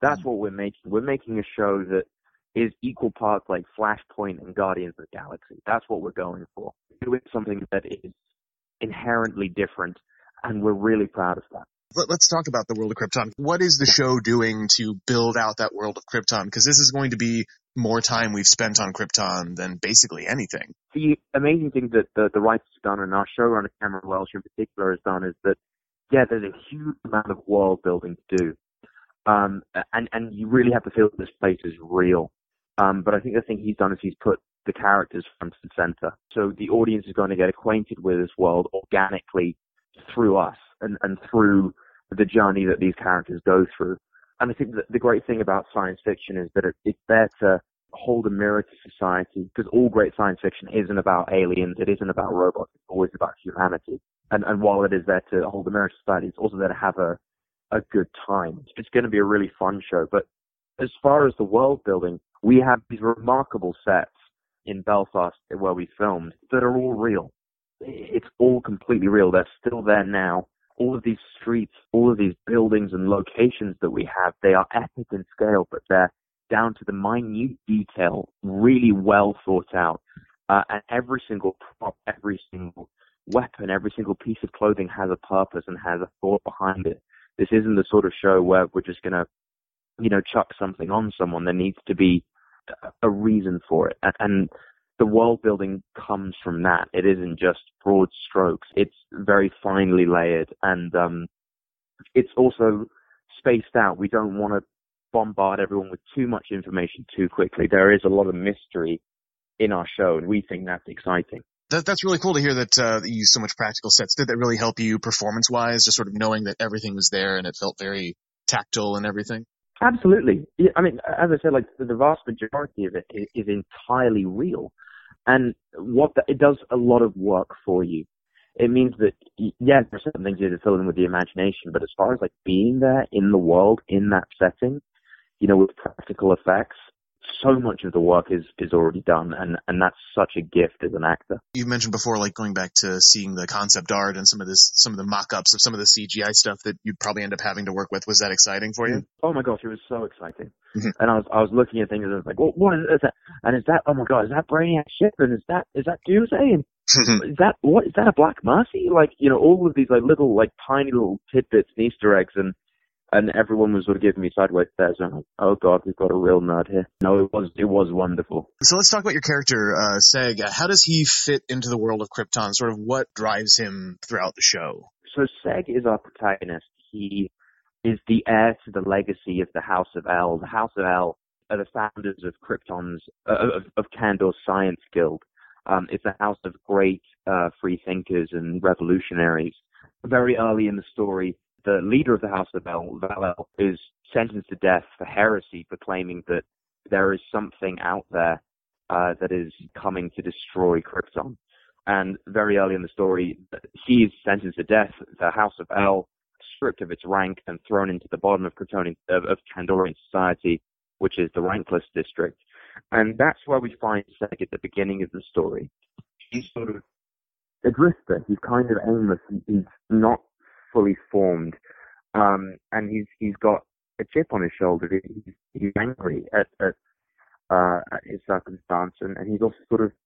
That's what we're making. We're making a show that is equal parts like Flashpoint and Guardians of the Galaxy. That's what we're going for. We're doing something that is inherently different, and we're really proud of that. Let, let's talk about the world of Krypton. What is the show doing to build out that world of Krypton? Because this is going to be more time we've spent on Krypton than basically anything. The amazing thing that the, the writers have done, and our showrunner Cameron Welsh in particular has done, is that, yeah, there's a huge amount of world building to do. Um, and, and you really have to feel that this place is real. Um, but I think the thing he's done is he's put the characters front and center. So the audience is going to get acquainted with this world organically through us and, and through the journey that these characters go through. And I think that the great thing about science fiction is that it, it's there to hold a mirror to society, because all great science fiction isn't about aliens, it isn't about robots, it's always about humanity. And, and while it is there to hold a mirror to society, it's also there to have a, a good time. It's going to be a really fun show. But as far as the world building, we have these remarkable sets in Belfast where we filmed that are all real. It's all completely real. They're still there now. All of these streets, all of these buildings and locations that we have, they are epic in scale, but they're down to the minute detail, really well thought out. Uh, and every single prop, every single weapon, every single piece of clothing has a purpose and has a thought behind it. This isn't the sort of show where we're just going to, you know, chuck something on someone. There needs to be a reason for it. And the world building comes from that. It isn't just broad strokes. It's very finely layered, and um, it's also spaced out. We don't want to bombard everyone with too much information too quickly. There is a lot of mystery in our show, and we think that's exciting. That, that's really cool to hear that uh, you use so much practical sets. Did that really help you performance-wise, just sort of knowing that everything was there and it felt very tactile and everything? Absolutely. Yeah, I mean, as I said, like the vast majority of it is, is entirely real. And what the, it does a lot of work for you. It means that, yeah, there's certain things you have to fill in with the imagination, but as far as like being there in the world, in that setting, you know, with practical effects, so much of the work is, is already done, and, and that's such a gift as an actor. You mentioned before, like going back to seeing the concept art and some of this, some of the mock-ups of some of the C G I stuff that you'd probably end up having to work with. Was that exciting for you? Oh my gosh, it was so exciting. Mm-hmm. And I was, I was looking at things and I was like, well, what is that? And is that, oh my god, is that Brainiac ship? And is that, is that Doomsday? And is that, what, is that a Black Mercy? Like, you know, all of these like little, like tiny little tidbits and Easter eggs, and And everyone was sort of giving me sideways stares. I'm like, oh god, we've got a real nerd here. No, it was it was wonderful. So let's talk about your character, uh, Seg. How does he fit into the world of Krypton? Sort of what drives him throughout the show? So Seg is our protagonist. He is the heir to the legacy of the House of El. The House of El are the founders of Krypton's, uh, of, of Kandor's Science Guild. Um, it's a house of great uh, free thinkers and revolutionaries. Very early in the story, the leader of the House of El, Val-El, is sentenced to death for heresy, proclaiming that there is something out there uh, that is coming to destroy Krypton. And very early in the story, he is sentenced to death. The House of El, stripped of its rank and thrown into the bottom of Kryptonian, of, of Kandorian society, which is the rankless district. And that's where we find Seg at the beginning of the story. He's sort of a drifter. He's kind of aimless. He's not fully formed, um, and he's he's got a chip on his shoulder. He's, he's angry at at, uh, at his circumstance, and, and he's also sort of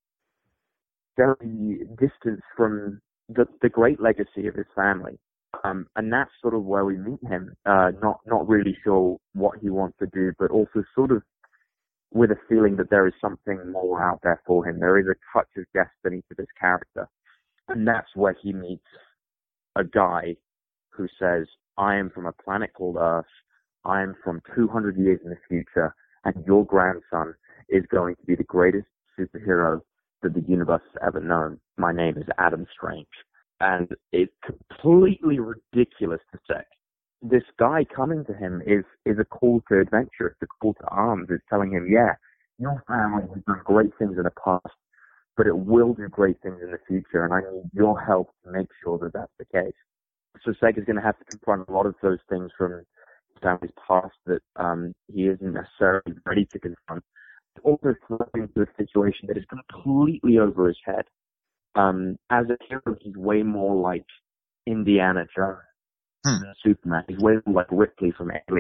very distant from the the great legacy of his family. Um, and that's sort of where we meet him. Uh, not not really sure what he wants to do, but also sort of with a feeling that there is something more out there for him. There is a touch of destiny to this character, and that's where he meets a guy who says, I am from a planet called Earth, I am from two hundred years in the future, and your grandson is going to be the greatest superhero that the universe has ever known. My name is Adam Strange. And it's completely ridiculous to say. This guy coming to him is, is a call to adventure, it's a call to arms. It's telling him, yeah, your family has done great things in the past, but it will do great things in the future, and I need your help to make sure that that's the case. So Seg is going to have to confront a lot of those things from his family's past that um, he isn't necessarily ready to confront. Also thrown into a situation that is completely over his head. Um, as a hero, he's way more like Indiana Jones hmm. than Superman. He's way more like Ripley from Alien.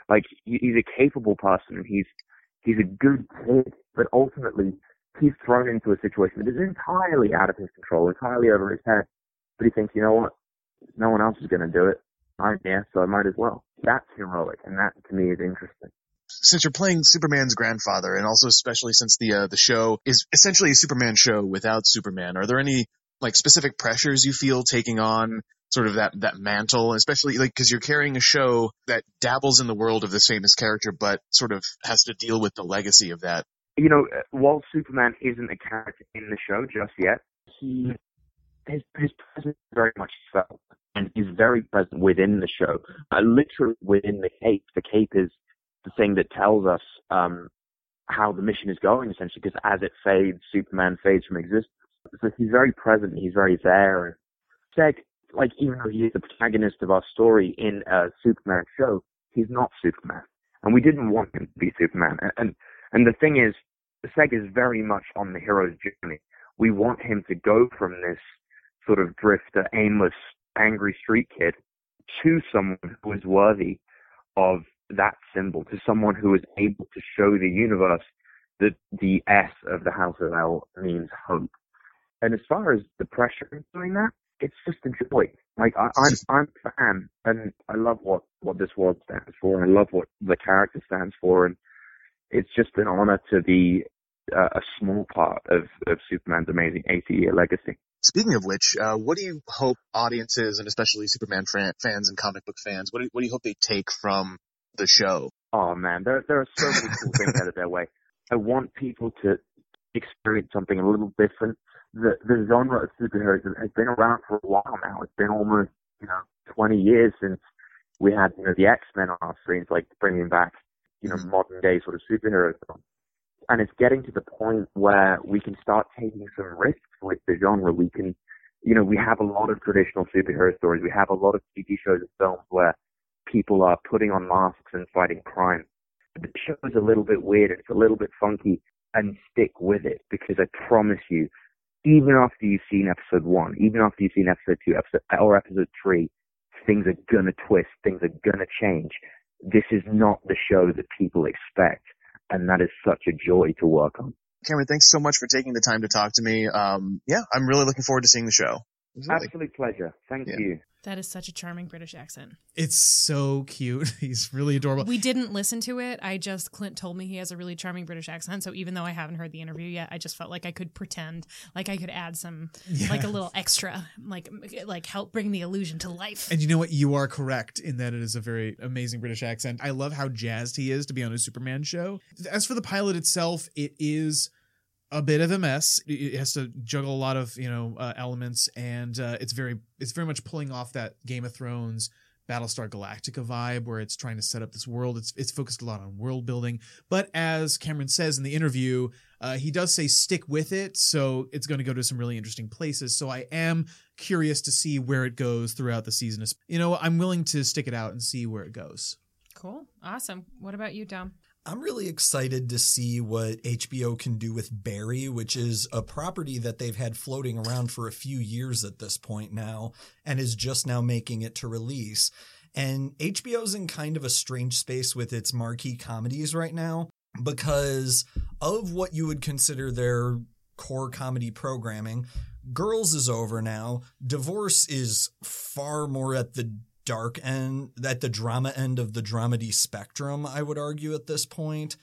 Like, he, he's a capable person, and he's he's a good kid, but ultimately he's thrown into a situation that is entirely out of his control, entirely over his head. But he thinks, you know what? No one else is going to do it. I'm here, so I might as well. That's heroic, and that to me is interesting. Since you're playing Superman's grandfather, and also especially since the uh, the show is essentially a Superman show without Superman, are there any like specific pressures you feel taking on sort of that that mantle, especially like because you're carrying a show that dabbles in the world of this famous character, but sort of has to deal with the legacy of that? You know, while Superman isn't a character in the show just yet, he his his presence is very much felt, and he's very present within the show, uh, literally within the cape. The cape is the thing that tells us um, how the mission is going, essentially, because as it fades, Superman fades from existence. So he's very present, he's very there. And Seg, like, even though he is the protagonist of our story in a Superman show, he's not Superman. And we didn't want him to be Superman. And and, and the thing is, Seg is very much on the hero's journey. We want him to go from this sort of drifter, aimless, angry street kid to someone who is worthy of that symbol, to someone who is able to show the universe that the S of the House of L means hope. And as far as the pressure of doing that, it's just a joy. Like, I, I'm, I'm a fan, and I love what, what this world stands for, and I love what the character stands for, and it's just an honor to be uh, a small part of, of Superman's amazing eighty-year legacy. Speaking of which, uh, what do you hope audiences, and especially Superman fan, fans and comic book fans, what do, what do you hope they take from the show? Oh man, there there are so many cool things headed their way. I want people to experience something a little different. The the genre of superheroes has been around for a while now. It's been almost, you know, twenty years since we had, you know, the X-Men on our screens, like bringing back, you know, modern day sort of superhero films. And it's getting to the point where we can start taking some risks with the genre. We can, you know, we have a lot of traditional superhero stories. We have a lot of T V shows and films where people are putting on masks and fighting crime. The show is a little bit weird, it's a little bit funky, and stick with it, because I promise you, even after you've seen episode one, even after you've seen episode two, episode or episode three, things are gonna twist, things are gonna change. This is not the show that people expect, and that is such a joy to work on. Cameron, thanks so much for taking the time to talk to me. Um, yeah, I'm really looking forward to seeing the show. Really. Absolute pleasure. Thank Yeah. you. That is such a charming British accent. It's so cute. He's really adorable. We didn't listen to it. I just, Clint told me he has a really charming British accent. So even though I haven't heard the interview yet, I just felt like I could pretend, like I could add some, Yeah. like a little extra, like, like help bring the illusion to life. And you know what? You are correct in that it is a very amazing British accent. I love how jazzed he is to be on a Superman show. As for the pilot itself, it is a bit of a mess. It has to juggle a lot of, you know, uh, elements, and uh, it's very it's very much pulling off that Game of Thrones, Battlestar Galactica vibe, where it's trying to set up this world. It's it's focused a lot on world building. But as Cameron says in the interview, uh, he does say stick with it, so it's going to go to some really interesting places. So I am curious to see where it goes throughout the season. You know, I'm willing to stick it out and see where it goes. Cool. Awesome. What about you, Dom? I'm really excited to see what H B O can do with Barry, which is a property that they've had floating around for a few years at this point now, and is just now making it to release. And H B O's in kind of a strange space with its marquee comedies right now, because of what you would consider their core comedy programming, Girls is over now. Divorce is far more at the dark end, at the drama end of the dramedy spectrum, I would argue at this point.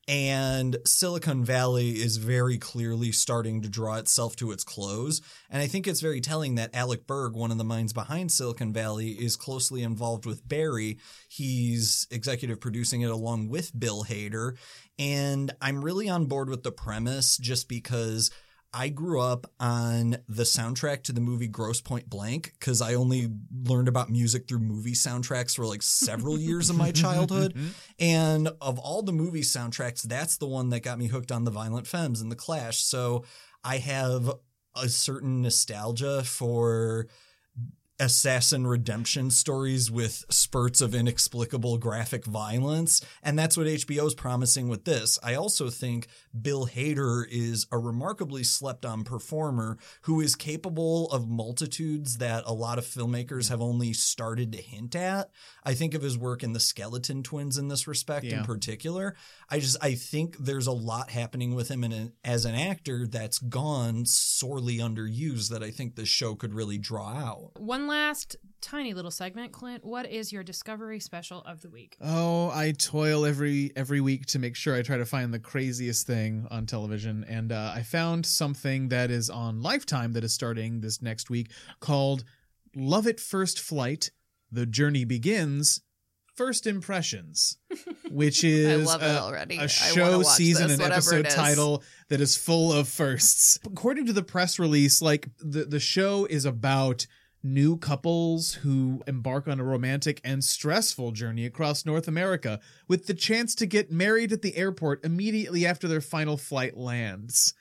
And Silicon Valley is very clearly starting to draw itself to its close. And I think it's very telling that Alec Berg, one of the minds behind Silicon Valley, is closely involved with Barry. He's executive producing it along with Bill Hader. And I'm really on board with the premise just because I grew up on the soundtrack to the movie Grosse Pointe Blank because I only learned about music through movie soundtracks for like several years of my childhood. And of all the movie soundtracks, that's the one that got me hooked on the Violent Femmes and the Clash. So I have a certain nostalgia for assassin redemption stories with spurts of inexplicable graphic violence. And that's what H B O is promising with this. I also think Bill Hader is a remarkably slept on performer who is capable of multitudes that a lot of filmmakers have only started to hint at. I think of his work in The Skeleton Twins in this respect Yeah. in particular. I just, I think there's a lot happening with him in a, as an actor that's gone sorely underused that I think this show could really draw out. One last tiny little segment, Clint. What is your Discovery special of the week? Oh, I toil every every week to make sure I try to find the craziest thing on television, and uh, I found something that is on Lifetime that is starting this next week called Love at First Flight: The Journey Begins. First Impressions, which is love it a, already. I a wanna show, watch season, this, and whatever episode it is. title that is full of firsts. According to the press release, like the, the show is about new couples who embark on a romantic and stressful journey across North America with the chance to get married at the airport immediately after their final flight lands.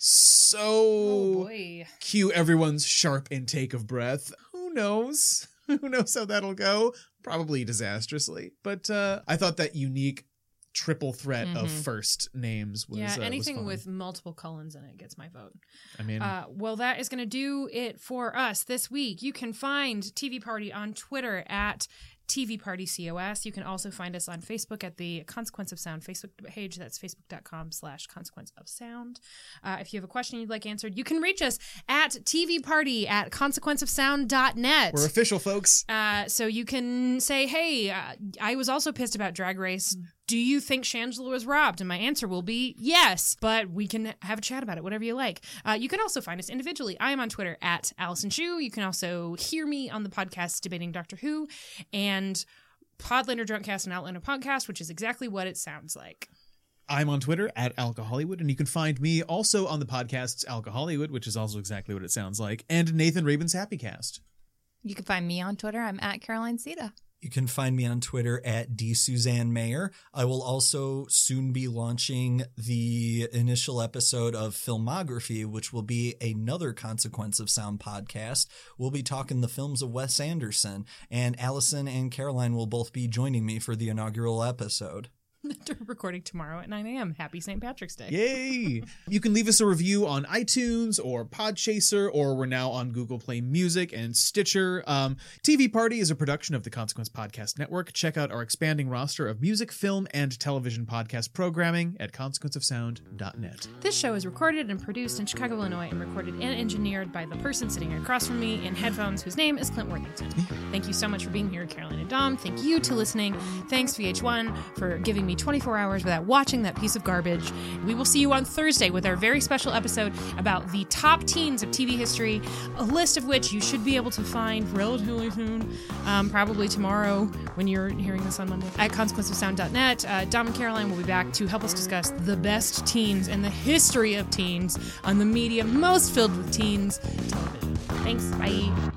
So Oh boy. cue everyone's sharp intake of breath. Who knows? Who knows how that'll go? Probably disastrously. But uh, I thought that unique triple threat of Mhm. first names was Yeah, uh, anything was fun. with multiple Cullens in it gets my vote. I mean, Uh, well, that is going to do it for us this week. You can find T V Party on Twitter at T V Party C O S. You can also find us on Facebook at the Consequence of Sound Facebook page. That's facebook.com slash consequence of sound. Uh, if you have a question you'd like answered, you can reach us at T V Party at consequence of sound dot net. we're official, folks. Uh, so you can say, hey, uh, I was also pissed about Drag Race. Do you think Shangela was robbed? And my answer will be yes, but we can have a chat about it, whatever you like. Uh, you can also find us individually. I am on Twitter at Allison Shu. You can also hear me on the podcast Debating Doctor Who and Podlander Drunkcast and Outlander Podcast, which is exactly what it sounds like. I'm on Twitter at Alcohollywood, and you can find me also on the podcasts Alcohollywood, which is also exactly what it sounds like, and Nathan Rabin's Happy Cast. You can find me on Twitter. I'm at Caroline Sita. You can find me on Twitter at D Suzanne Mayer. I will also soon be launching the initial episode of Filmography, which will be another Consequence of Sound podcast. We'll be talking the films of Wes Anderson, and Allison and Caroline will both be joining me for the inaugural episode. Recording tomorrow at nine a.m. Happy Saint Patrick's Day. Yay! You can leave us a review on iTunes or Podchaser, or we're now on Google Play Music and Stitcher. Um, T V Party is a production of the Consequence Podcast Network. Check out our expanding roster of music, film, and television podcast programming at consequence of sound dot net. This show is recorded and produced in Chicago, Illinois, and recorded and engineered by the person sitting across from me in headphones, whose name is Clint Worthington. Thank you so much for being here, Caroline and Dom. Thank you to listening. Thanks, V H one, for giving me twenty-four hours without watching that piece of garbage. We will see you on Thursday with our very special episode about the top teens of T V history, a list of which you should be able to find relatively soon, um, probably tomorrow when you're hearing this on Monday, at consequence of sound dot net. Uh, Dom and Caroline will be back to help us discuss the best teens and the history of teens on the media most filled with teens, television. Thanks. Bye.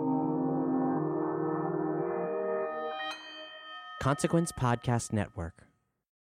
Consequence Podcast Network.